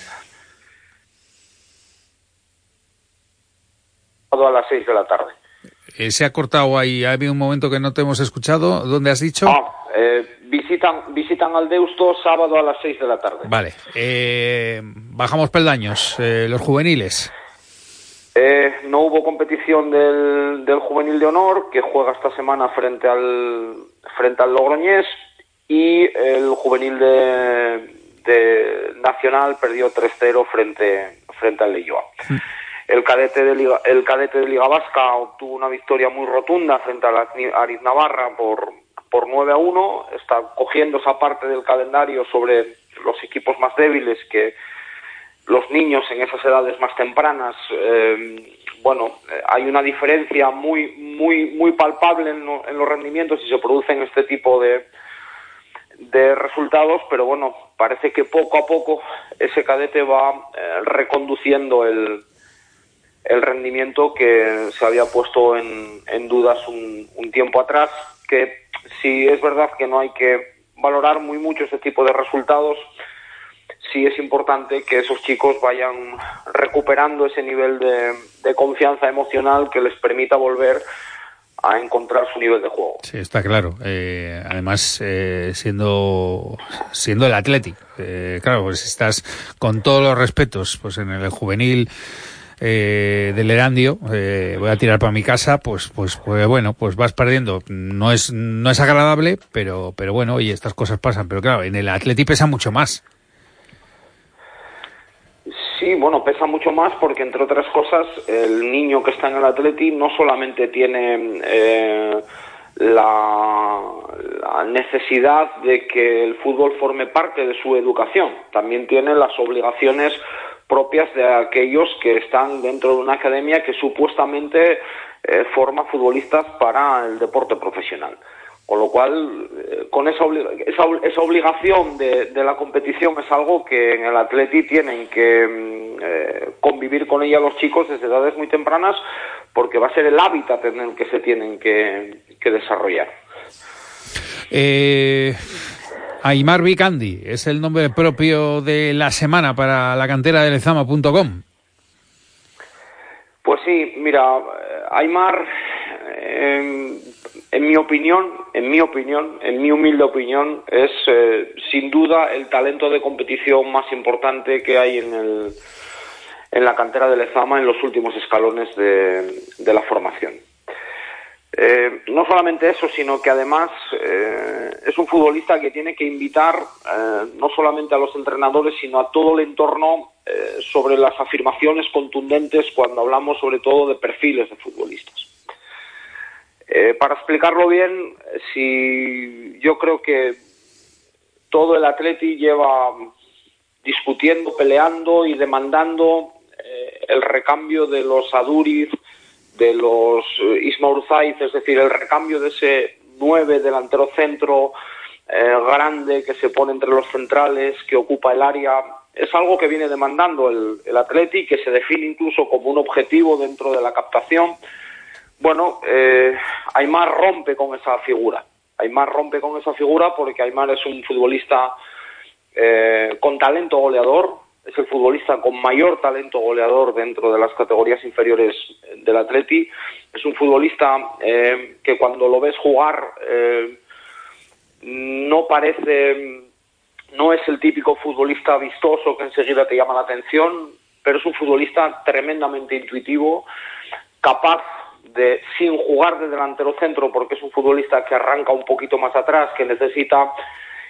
A las seis de la tarde. Eh, se ha cortado ahí, ha habido un momento que no te hemos escuchado. ¿Dónde has dicho? Ah, eh, visitan, visitan al Deusto sábado a las seis de la tarde. Vale. Eh, bajamos peldaños. Eh, los juveniles. Eh, no hubo competición del, del juvenil de honor, que juega esta semana frente al frente al Logroñés, y el juvenil de, de Nacional perdió tres cero frente frente al Leioa. Mm. El cadete de Liga, el cadete de Liga Vasca obtuvo una victoria muy rotunda frente a la Ariz Navarra por por nueve a uno. Está cogiendo esa parte del calendario sobre los equipos más débiles, que los niños en esas edades más tempranas, eh, bueno, eh, hay una diferencia muy muy muy palpable en, lo, en los rendimientos y se producen este tipo de de resultados, pero bueno, parece que poco a poco ese cadete va eh, reconduciendo el el rendimiento que se había puesto en, en dudas un, un tiempo atrás, que sí es verdad que no hay que valorar muy mucho ese tipo de resultados. Sí es importante que esos chicos vayan recuperando ese nivel de, de confianza emocional que les permita volver a encontrar su nivel de juego. Sí, está claro. Eh, además, eh, siendo siendo el Athletic, eh, claro, pues estás con todos los respetos, pues en el juvenil eh, del Erandio, eh, voy a tirar para mi casa, pues, pues, pues bueno, pues vas perdiendo. No es no es agradable, pero pero bueno, oye, estas cosas pasan. Pero claro, en el Athletic pesa mucho más. Sí, bueno, pesa mucho más porque, entre otras cosas, el niño que está en el Athletic no solamente tiene eh, la, la necesidad de que el fútbol forme parte de su educación, también tiene las obligaciones propias de aquellos que están dentro de una academia que supuestamente eh, forma futbolistas para el deporte profesional. Con lo cual, eh, con esa, obli- esa, esa obligación de, de la competición es algo que en el Atleti tienen que eh, convivir con ella los chicos desde edades muy tempranas, porque va a ser el hábitat en el que se tienen que, que desarrollar. Eh, Aimar Vicandi es el nombre propio de la semana para la cantera de lezama punto com. Pues sí, mira, Aimar, eh, en mi opinión, en mi opinión, en mi humilde opinión, es eh, sin duda el talento de competición más importante que hay en el en la cantera de Lezama en los últimos escalones de, de la formación. Eh, no solamente eso, sino que además eh, es un futbolista que tiene que invitar eh, no solamente a los entrenadores, sino a todo el entorno eh, sobre las afirmaciones contundentes cuando hablamos sobre todo de perfiles de futbolistas. Eh, para explicarlo bien, si yo creo que todo el Atleti lleva discutiendo, peleando y demandando eh, el recambio de los Aduriz, de los eh, Isma Urzaiz, es decir, el recambio de ese nueve delantero centro eh, grande que se pone entre los centrales, que ocupa el área. Es algo que viene demandando el, el Atleti, que se define incluso como un objetivo dentro de la captación. Bueno, eh, Aimar rompe con esa figura. Aimar rompe con esa figura porque Aimar es un futbolista eh, con talento goleador, es el futbolista con mayor talento goleador dentro de las categorías inferiores del Atleti. Es un futbolista eh, que cuando lo ves jugar eh, no parece, no es el típico futbolista vistoso que enseguida te llama la atención, pero es un futbolista tremendamente intuitivo, capaz de, sin jugar de delantero centro, porque es un futbolista que arranca un poquito más atrás, que necesita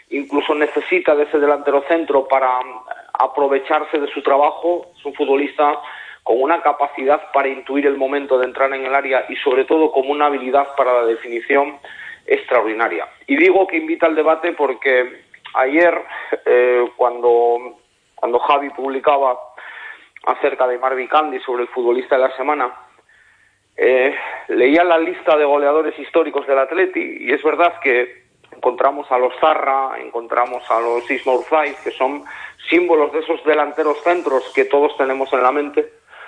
incluso necesita de ese delantero centro para aprovecharse de su trabajo. Es un futbolista con una capacidad para intuir el momento de entrar en el área y sobre todo con una habilidad para la definición extraordinaria. Y digo que invita al debate porque ayer eh, cuando, cuando Javi publicaba acerca de Aimar Bikandi sobre el futbolista de la semana, eh, leía la lista de goleadores históricos del Atleti y es verdad que encontramos a los Zarra, encontramos a los Isma Urzaiz, que son símbolos de esos delanteros centros que todos tenemos en la mente,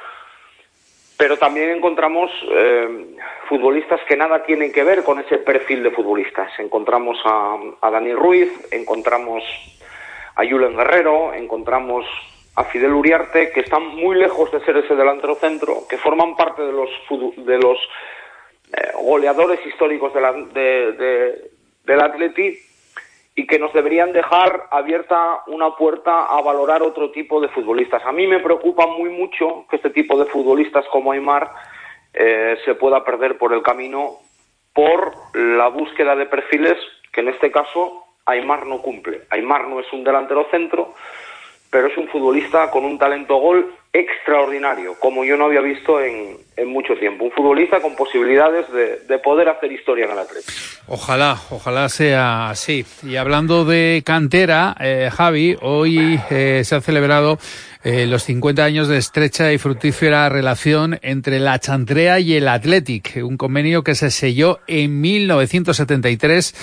pero también encontramos eh, futbolistas que nada tienen que ver con ese perfil de futbolistas. Encontramos a, a Dani Ruiz, encontramos a Julen Guerrero, encontramos a Fidel Uriarte, que están muy lejos de ser ese delantero centro, que forman parte de los de los eh, goleadores históricos de la, de, de, del Atleti, y que nos deberían dejar abierta una puerta a valorar otro tipo de futbolistas. A mí me preocupa muy mucho que este tipo de futbolistas como Aimar eh, se pueda perder por el camino por la búsqueda de perfiles que en este caso Aimar no cumple. Aimar no es un delantero centro, pero es un futbolista con un talento gol extraordinario, como yo no había visto en, en mucho tiempo. Un futbolista con posibilidades de, de poder hacer historia en el Atlético. Ojalá, ojalá sea así. Y hablando de cantera, eh, Javi, hoy eh, se ha celebrado eh, los cincuenta años de estrecha y fructífera relación entre la Chantrea y el Athletic, un convenio que se selló en mil novecientos setenta y tres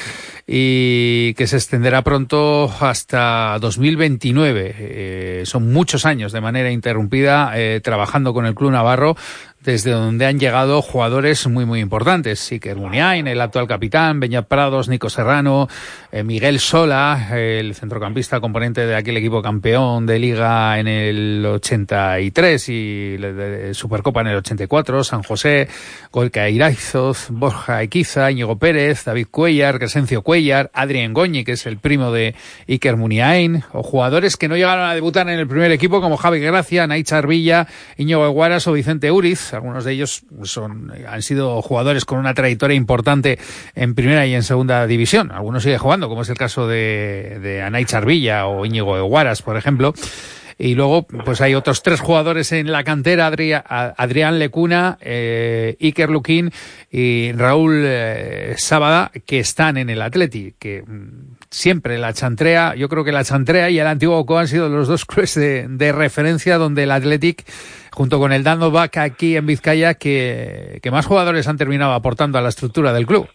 y que se extenderá pronto hasta dos mil veintinueve. Eh, son muchos años de manera interrumpida eh, trabajando con el club navarro, desde donde han llegado jugadores muy muy importantes. Iker Muniain, el actual capitán, Beñat Prados, Nico Serrano, eh, Miguel Sola, el centrocampista componente de aquel equipo campeón de Liga en el ochenta y tres y de Supercopa en el ochenta y cuatro, San José, Gorka Iraizoz, Borja Equiza, Íñigo Pérez, David Cuellar, Crescencio Cuellar, Adrien Goñi, que es el primo de Iker Muniain, o jugadores que no llegaron a debutar en el primer equipo como Javi Gracia, Naichar Villa, Íñigo Eguaras o Vicente Uriz. Algunos de ellos son han sido jugadores con una trayectoria importante en primera y en segunda división. Algunos siguen jugando, como es el caso de, de Anaichar Villa o Íñigo Eguaras, por ejemplo. Y luego, pues hay otros tres jugadores en la cantera, Adrián, Adrián Lecuna, eh, Iker Luquín y Raúl eh, Sábada, que están en el Atleti, que mm, siempre la Chantrea, yo creo que la Chantrea y el Antiguo Oco han sido los dos clubes de, de referencia donde el Athletic, junto con el Dando Vaca aquí en Vizcaya, que, que más jugadores han terminado aportando a la estructura del club.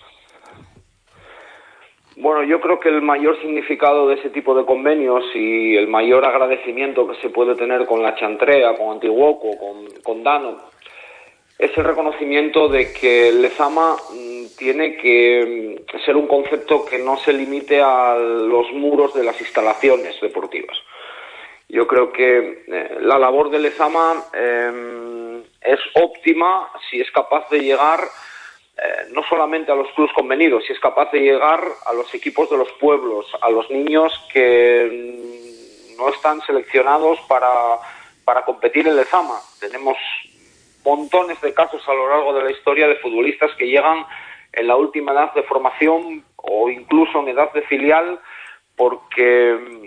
Bueno, yo creo que el mayor significado de ese tipo de convenios y el mayor agradecimiento que se puede tener con la Chantrea, con Antiguoco, con, con Dano, es el reconocimiento de que el Lezama tiene que ser un concepto que no se limite a los muros de las instalaciones deportivas. Yo creo que eh, la labor de Lezama eh, es óptima si es capaz de llegar eh, no solamente a los clubes convenidos, si es capaz de llegar a los equipos de los pueblos, a los niños que no están seleccionados para, para competir en Lezama. Tenemos montones de casos a lo largo de la historia de futbolistas que llegan en la última edad de formación o incluso en edad de filial porque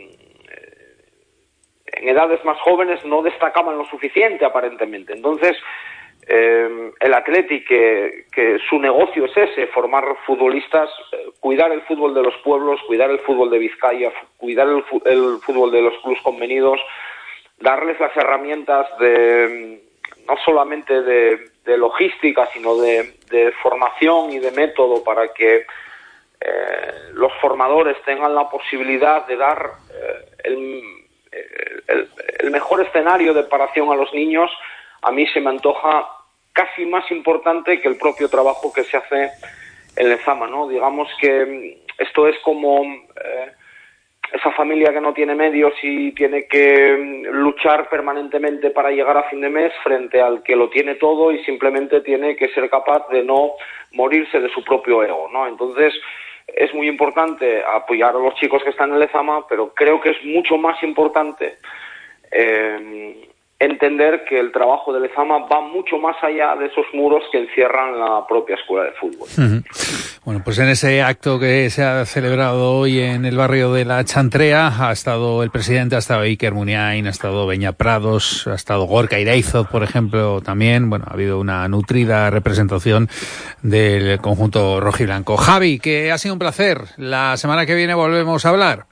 en edades más jóvenes no destacaban lo suficiente aparentemente. Entonces eh, el Athletic, que, que su negocio es ese, formar futbolistas, eh, cuidar el fútbol de los pueblos, cuidar el fútbol de Vizcaya, cuidar el, el fútbol de los clubes convenidos, darles las herramientas de no solamente de, de logística, sino de, de formación y de método para que eh, los formadores tengan la posibilidad de dar eh, el, el, el mejor escenario de preparación a los niños. A mí se me antoja casi más importante que el propio trabajo que se hace en Lezama, ¿no? Digamos que esto es como eh, esa familia que no tiene medios y tiene que luchar permanentemente para llegar a fin de mes frente al que lo tiene todo y simplemente tiene que ser capaz de no morirse de su propio ego, ¿no? Entonces es muy importante apoyar a los chicos que están en Lezama, pero creo que es mucho más importante eh, entender que el trabajo de Lezama va mucho más allá de esos muros que encierran la propia escuela de fútbol. Uh-huh. Bueno, pues en ese acto que se ha celebrado hoy en el barrio de La Chantrea ha estado el presidente, ha estado Iker Muniain, ha estado Beña Prados, ha estado Gorka Iraizoz, por ejemplo, también. Bueno, ha habido una nutrida representación del conjunto rojiblanco. Javi, que ha sido un placer. La semana que viene volvemos a hablar.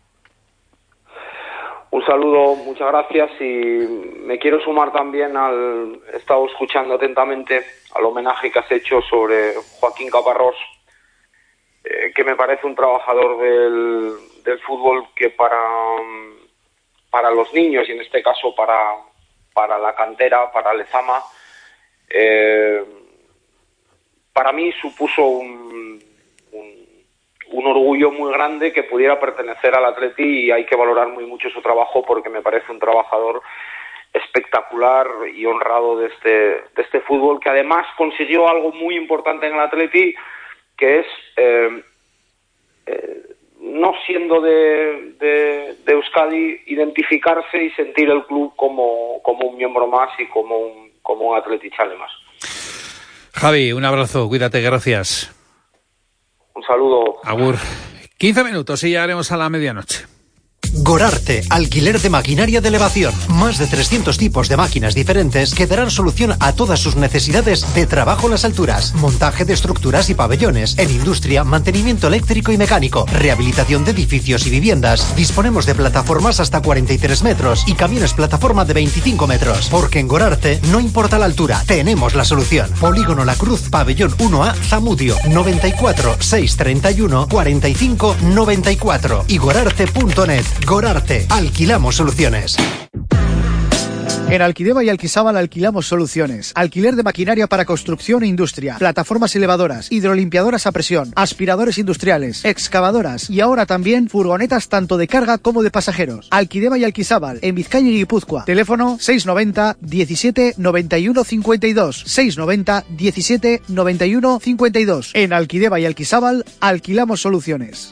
Un saludo, muchas gracias, y me quiero sumar también al... He estado escuchando atentamente al homenaje que has hecho sobre Joaquín Caparrós, eh, que me parece un trabajador del, del fútbol que para, para los niños, y en este caso para, para la cantera, para Lezama, eh, para mí supuso un, un, un orgullo muy grande que pudiera pertenecer al Atleti, y hay que valorar muy mucho su trabajo porque me parece un trabajador espectacular y honrado de este, de este fútbol, que además consiguió algo muy importante en el Atleti, que es, eh, eh, no siendo de, de, de Euskadi, identificarse y sentir el club como, como un miembro más y como un, como un Atleti chale más. Javi, un abrazo, cuídate, gracias. Un saludo. Agur. quince minutos y ya haremos a la medianoche. Gorarte, alquiler de maquinaria de elevación. Más de trescientos tipos de máquinas diferentes que darán solución a todas sus necesidades de trabajo en las alturas. Montaje de estructuras y pabellones. En industria, mantenimiento eléctrico y mecánico. Rehabilitación de edificios y viviendas. Disponemos de plataformas hasta cuarenta y tres metros y camiones plataforma de veinticinco metros. Porque en Gorarte no importa la altura, tenemos la solución. Polígono La Cruz, pabellón uno A, Zamudio. noventa y cuatro, seiscientos treinta y uno, cuarenta y cinco, noventa y cuatro. Y gorarte punto net. Gorarte, alquilamos soluciones. En Alquideva y Alquisábal alquilamos soluciones. Alquiler de maquinaria para construcción e industria, plataformas elevadoras, hidrolimpiadoras a presión, aspiradores industriales, excavadoras y ahora también furgonetas tanto de carga como de pasajeros. Alquideva y Alquisábal, en Vizcaya y Guipúzcoa. Teléfono seiscientos noventa, diecisiete, noventa y uno, cincuenta y dos. seiscientos noventa, diecisiete, noventa y uno, cincuenta y dos. En Alquideva y Alquisábal alquilamos soluciones.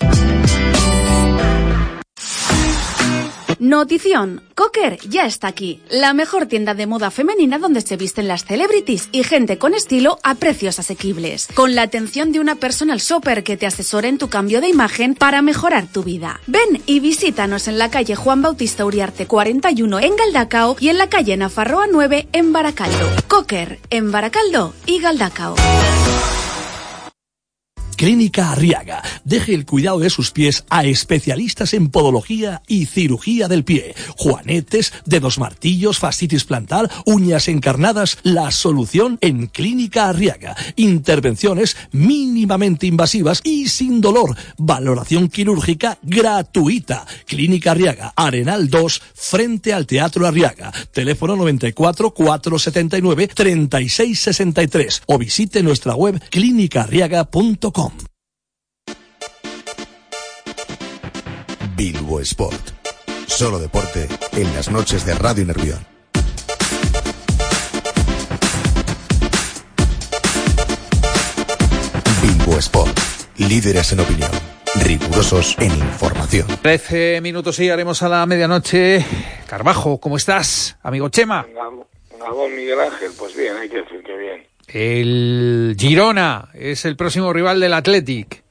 Notición, Cocker ya está aquí, la mejor tienda de moda femenina donde se visten las celebrities y gente con estilo a precios asequibles, con la atención de una personal shopper que te asesora en tu cambio de imagen para mejorar tu vida. Ven y visítanos en la calle Juan Bautista Uriarte cuarenta y uno en Galdacao y en la calle Nafarroa nueve en Baracaldo. Cocker en Baracaldo y Galdacao. Clínica Arriaga. Deje el cuidado de sus pies a especialistas en podología y cirugía del pie. Juanetes, dedos martillos, fascitis plantar, uñas encarnadas. La solución en Clínica Arriaga. Intervenciones mínimamente invasivas y sin dolor. Valoración quirúrgica gratuita. Clínica Arriaga, Arenal dos, frente al Teatro Arriaga. Teléfono noventa y cuatro, cuatrocientos setenta y nueve, treinta y seis sesenta y tres. O visite nuestra web clínica arriaga punto com. Bilbo Sport. Solo deporte en las noches de Radio Nervión. Bilbo Sport. Líderes en opinión. Rigurosos en información. trece minutos y haremos a la medianoche. Carvajo, ¿cómo estás, amigo Chema? Gabón, Miguel Ángel, pues bien, hay que decir que bien. El Girona es el próximo rival del Athletic.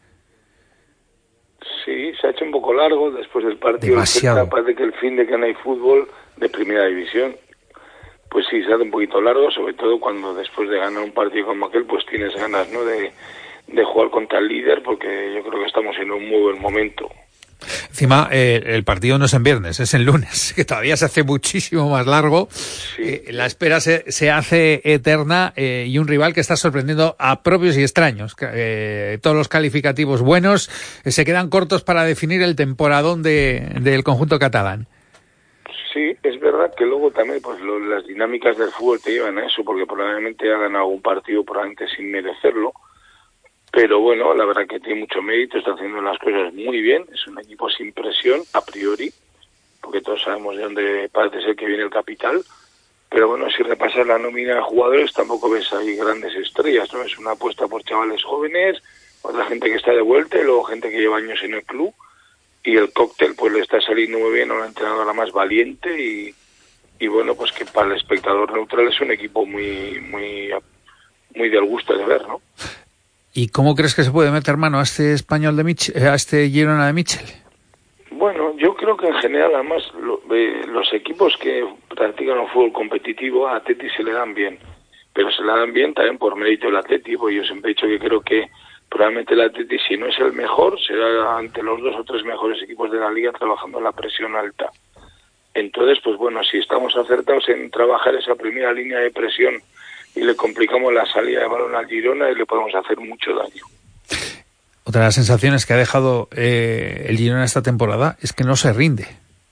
Sí, se ha hecho un poco largo después del partido. Demasiado. Capaz de que el fin de que no hay fútbol de primera división, pues sí, se hace un poquito largo, sobre todo cuando después de ganar un partido como aquel, pues tienes ganas, ¿no?, de, de jugar contra el líder, porque yo creo que estamos en un muy buen momento. Encima, eh, el partido no es en viernes, es en lunes, que todavía se hace muchísimo más largo. Sí. Eh, la espera se, se hace eterna eh, y un rival que está sorprendiendo a propios y extraños. Eh, todos los calificativos buenos eh, se quedan cortos para definir el temporadón de, del conjunto catalán. Sí, es verdad que luego también pues lo, las dinámicas del fútbol te llevan a eso, porque probablemente ha ganado un partido probablemente sin merecerlo. Pero bueno, la verdad que tiene mucho mérito, está haciendo las cosas muy bien, es un equipo sin presión, a priori, porque todos sabemos de dónde parece ser que viene el capital, pero bueno, si repasas la nómina de jugadores tampoco ves ahí grandes estrellas, ¿no? Es una apuesta por chavales jóvenes, otra gente que está de vuelta y luego gente que lleva años en el club, y el cóctel pues le está saliendo muy bien a una entrenadora más valiente y, y bueno, pues que para el espectador neutral es un equipo muy, muy, muy del gusto de ver, ¿no? ¿Y cómo crees que se puede meter mano a este español de Mich a este Girona de Michel? Bueno, yo creo que en general, además, lo, eh, los equipos que practican un fútbol competitivo a Atleti se le dan bien, pero se le dan bien también por mérito del Atleti, porque yo siempre he dicho que creo que probablemente el Atleti, si no es el mejor, será ante los dos o tres mejores equipos de la liga trabajando en la presión alta. Entonces, pues bueno, si estamos acertados en trabajar esa primera línea de presión y le complicamos la salida de balón al Girona, y le podemos hacer mucho daño. Otra de las sensaciones que ha dejado eh, el Girona esta temporada es que no se rinde.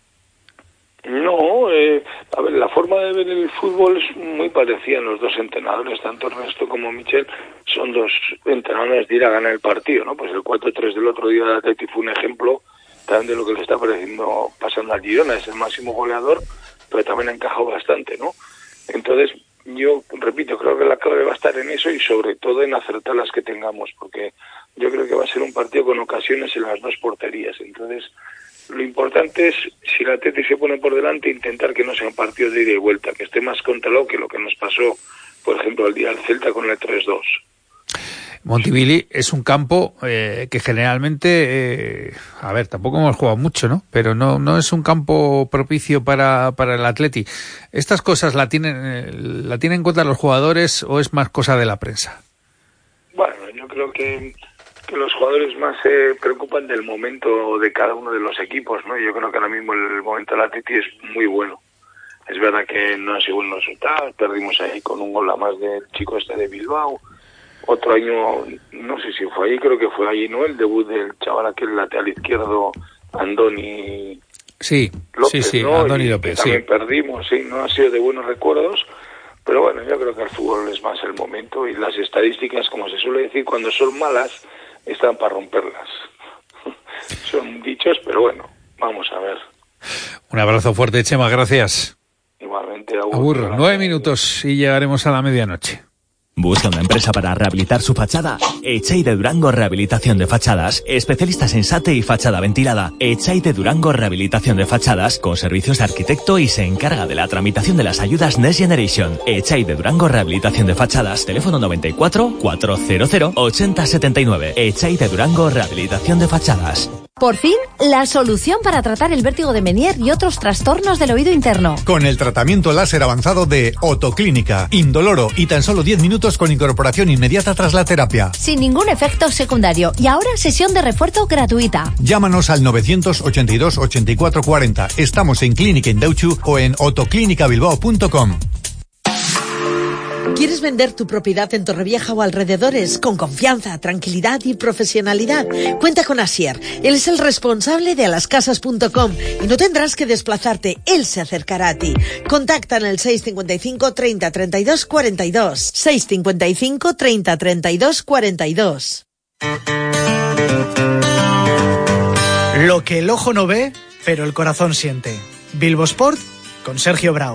No, eh, a ver, la forma de ver el fútbol es muy parecida en los dos entrenadores, tanto Ernesto como Michel son dos entrenadores de ir a ganar el partido, ¿no? Pues el cuatro tres del otro día de Atleti fue un ejemplo también de lo que le está pareciendo pasando al Girona. Es el máximo goleador, pero también ha encajado bastante, ¿no? Entonces, yo repito, creo que la clave va a estar en eso y sobre todo en acertar las que tengamos, porque yo creo que va a ser un partido con ocasiones en las dos porterías. Entonces, lo importante es, si el Atleti se pone por delante, intentar que no sea un partido de ida y vuelta, que esté más controlado que lo que nos pasó, por ejemplo, el día del Celta con el tres dos. Montilivi es un campo eh, que generalmente, eh, a ver, tampoco hemos jugado mucho, ¿no? Pero no no es un campo propicio para, para el Atleti. ¿Estas cosas la tienen eh, la tienen en cuenta los jugadores o es más cosa de la prensa? Bueno, yo creo que, que los jugadores más se preocupan del momento de cada uno de los equipos, ¿no? Yo creo que ahora mismo el momento del Atleti es muy bueno. Es verdad que no ha sido un resultado, perdimos ahí con un gol a más del chico este de Bilbao. Otro año, no sé si fue ahí, creo que fue ahí, ¿no? El debut del chaval aquel lateral izquierdo, Andoni sí, López, sí, sí, ¿no? Andoni y López, también sí. perdimos, sí, no ha sido de buenos recuerdos, pero bueno, yo creo que el fútbol es más el momento y las estadísticas, como se suele decir, cuando son malas, están para romperlas. Son dichos, pero bueno, vamos a ver. Un abrazo fuerte, Chema, gracias. Igualmente, Agur. Aburro, nueve minutos y llegaremos a la medianoche. ¿Busca una empresa para rehabilitar su fachada? Echai de Durango Rehabilitación de Fachadas. Especialistas en SATE y fachada ventilada. Echai de Durango Rehabilitación de Fachadas con servicios de arquitecto y se encarga de la tramitación de las ayudas Next Generation. Echai de Durango Rehabilitación de Fachadas. Teléfono noventa y cuatro, cuatrocientos, ochenta setenta y nueve. Echai de Durango Rehabilitación de Fachadas. Por fin, la solución para tratar el vértigo de Meniere y otros trastornos del oído interno. Con el tratamiento láser avanzado de Otoclínica, indoloro y tan solo diez minutos con incorporación inmediata tras la terapia. Sin ningún efecto secundario y ahora sesión de refuerzo gratuita. Llámanos al novecientos ochenta y dos, ochenta y cuatro cuarenta. Estamos en Clínica Indauchu o en otoclinicabilbao punto com. ¿Quieres vender tu propiedad en Torrevieja o alrededores con confianza, tranquilidad y profesionalidad? Cuenta con Asier. Él es el responsable de alascasas punto com y no tendrás que desplazarte. Él se acercará a ti. Contacta en el seis cincuenta y cinco, treinta, treinta y dos, cuarenta y dos. seis cincuenta y cinco, treinta, treinta y dos, cuarenta y dos. Lo que el ojo no ve, pero el corazón siente. Bilbo Sport con Sergio Brau.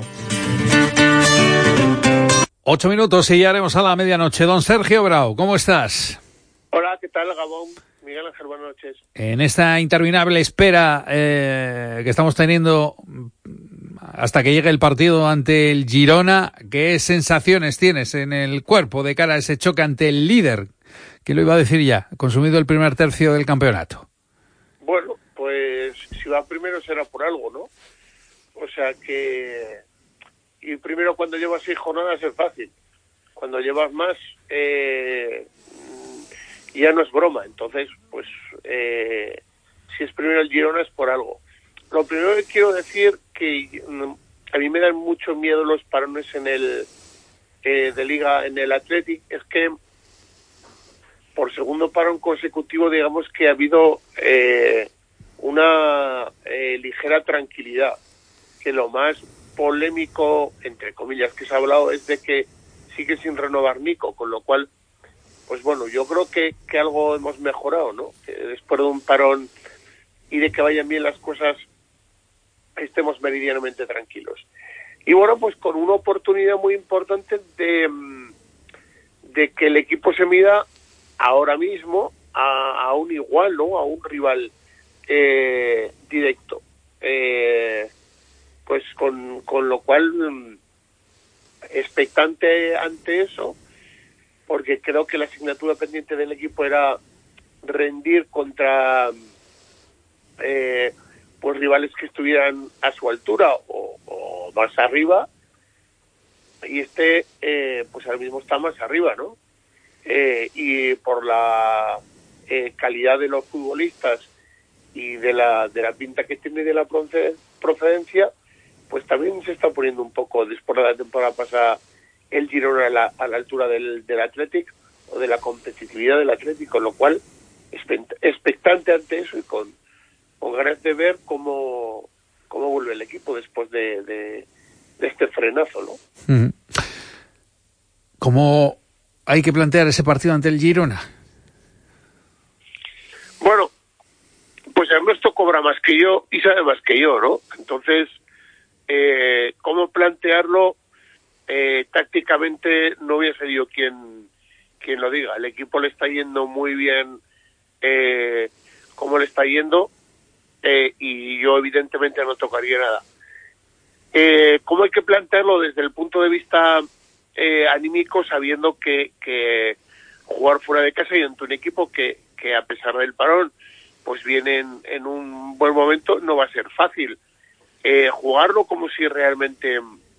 Ocho minutos y ya haremos a la medianoche. Don Sergio Brau, ¿cómo estás? Hola, ¿qué tal, Gabón? Miguel Ángel, buenas noches. En esta interminable espera eh, que estamos teniendo hasta que llegue el partido ante el Girona, ¿qué sensaciones tienes en el cuerpo de cara a ese choque ante el líder? ¿Qué lo iba a decir ya? Consumido el primer tercio del campeonato. Bueno, pues si va primero será por algo, ¿no? O sea que... Y primero, cuando llevas seis jornadas es fácil. Cuando llevas más, eh, ya no es broma. Entonces, pues, eh, si es primero el Girona es por algo. Lo primero que quiero decir que a mí me dan mucho miedo los parones en el eh, de Liga en el Athletic, es que por segundo parón consecutivo, digamos que ha habido eh, una eh, ligera tranquilidad, que lo más polémico, entre comillas, que se ha hablado es de que sigue sin renovar Nico, con lo cual, pues bueno, yo creo que, que algo hemos mejorado, ¿no? Que después de un parón y de que vayan bien las cosas, estemos meridianamente tranquilos. Y bueno, pues con una oportunidad muy importante de, de que el equipo se mida ahora mismo a, a un igual, ¿no? A un rival eh, directo. Eh, pues con, con lo cual, expectante ante eso, porque creo que la asignatura pendiente del equipo era rendir contra eh, pues rivales que estuvieran a su altura o, o más arriba, y este eh, pues ahora mismo está más arriba, ¿no? Eh, y por la eh, calidad de los futbolistas y de la de la pinta que tiene de la procedencia, pues también se está poniendo un poco, después de la temporada pasada, el Girona a la, a la altura del, del Athletic o de la competitividad del Athletic, con lo cual expectante ante eso y con, con ganas de ver cómo, cómo vuelve el equipo después de, de, de este frenazo, ¿no? ¿Cómo hay que plantear ese partido ante el Girona? Bueno, pues Ernesto cobra más que yo y sabe más que yo, ¿no? Entonces, eh, ¿cómo plantearlo? Eh, tácticamente no voy a ser yo quien, quien lo diga. El equipo le está yendo muy bien eh, como le está yendo eh, y yo evidentemente no tocaría nada. Eh, ¿Cómo hay que plantearlo desde el punto de vista eh, anímico, sabiendo que, que jugar fuera de casa y ante un equipo que, que a pesar del parón pues viene en, en un buen momento, no va a ser fácil? Eh, jugarlo como si realmente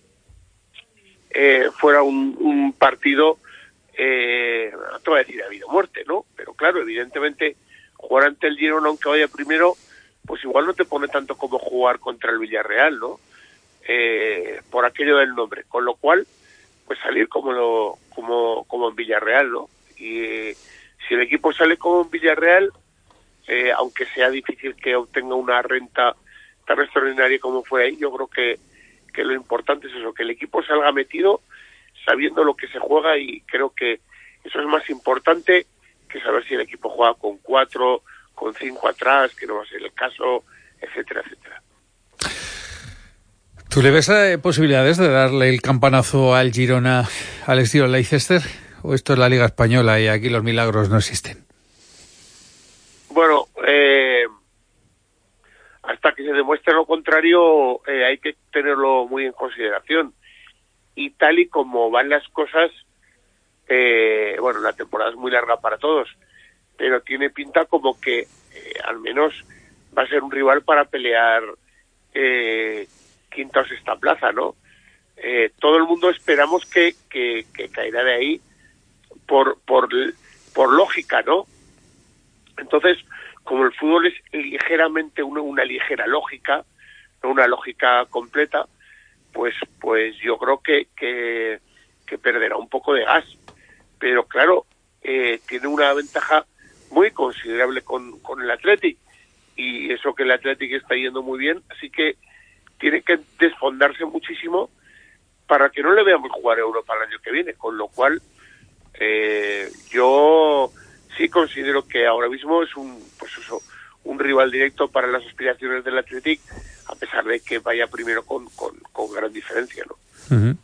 Eh, fuera un, un partido, eh, no te voy a decir ha habido muerte, ¿no? Pero claro, evidentemente, jugar ante el Girona, aunque vaya primero, pues igual no te pone tanto como jugar contra el Villarreal, ¿no? Eh, por aquello del nombre. Con lo cual, pues salir como lo, como, como en Villarreal, ¿no? Y eh, si el equipo sale como en Villarreal, eh, aunque sea difícil que obtenga una renta tan extraordinaria como fue ahí, yo creo que que lo importante es eso, que el equipo salga metido sabiendo lo que se juega, y creo que eso es más importante que saber si el equipo juega con cuatro, con cinco atrás, que no va a ser el caso, etcétera, etcétera. ¿Tú le ves eh, posibilidades de darle el campanazo al Girona al estilo Leicester? ¿O esto es la Liga Española y aquí los milagros no existen? Bueno, eh... hasta que se demuestre lo contrario, eh, hay que tenerlo muy en consideración. Y tal y como van las cosas, eh, bueno, la temporada es muy larga para todos, pero tiene pinta como que eh, al menos va a ser un rival para pelear eh, quinta o sexta plaza, ¿no? Eh, todo el mundo esperamos que, que, que caerá de ahí por, por, por lógica, ¿no? Entonces, como el fútbol es ligeramente una, una ligera lógica, no una lógica completa, pues pues yo creo que, que, que perderá un poco de gas. Pero claro, eh, tiene una ventaja muy considerable con, con el Athletic, y eso que el Athletic está yendo muy bien, así que tiene que desfondarse muchísimo para que no le veamos jugar a Europa el año que viene, con lo cual eh, yo sí considero que ahora mismo es un pues eso, un rival directo para las aspiraciones del Athletic, a pesar de que vaya primero con, con, con gran diferencia, ¿no? Uh-huh.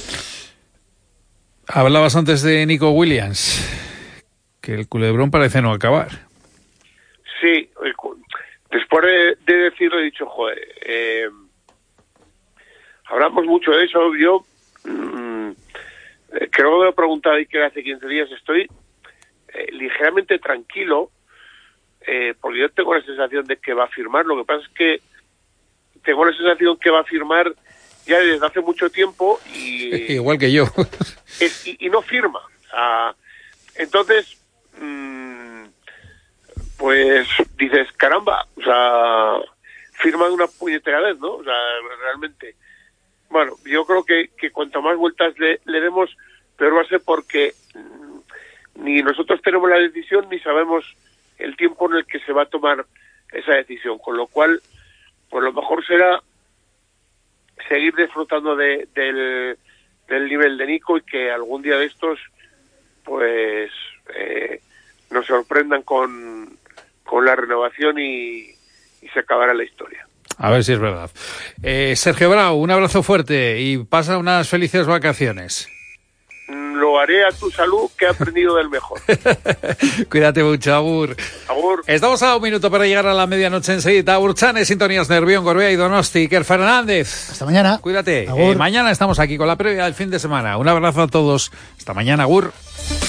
Hablabas antes de Nico Williams, que el culebrón parece no acabar. Sí, después de, de decirlo he dicho, joder, eh, hablamos mucho de eso. Yo mmm, creo que me he preguntado ahí que hace quince días estoy Eh, ligeramente tranquilo, eh, porque yo tengo la sensación de que va a firmar. Lo que pasa es que tengo la sensación que va a firmar ya desde hace mucho tiempo y igual que yo es, y, y no firma. O sea, entonces mmm, pues dices, caramba, o sea, firma de una puñetera vez, ¿no? O sea, realmente, bueno, yo creo que, que cuanto más vueltas le, le demos, peor va a ser, porque ni nosotros tenemos la decisión ni sabemos el tiempo en el que se va a tomar esa decisión, con lo cual pues lo mejor será seguir disfrutando de, del, del nivel de Nico, y que algún día de estos pues eh, nos sorprendan con, con la renovación y, y se acabará la historia. A ver si es verdad. eh, Sergio Brau, un abrazo fuerte y pasa unas felices vacaciones. Lo haré a tu salud, que he aprendido del mejor. Cuídate mucho, agur. Agur. Estamos a un minuto para llegar a la medianoche enseguida. Urchane, Sintonías Nervión, Gorbea y Donosti. Iker Fernández. Hasta mañana. Cuídate. Eh, mañana estamos aquí con la previa del fin de semana. Un abrazo a todos. Hasta mañana, agur.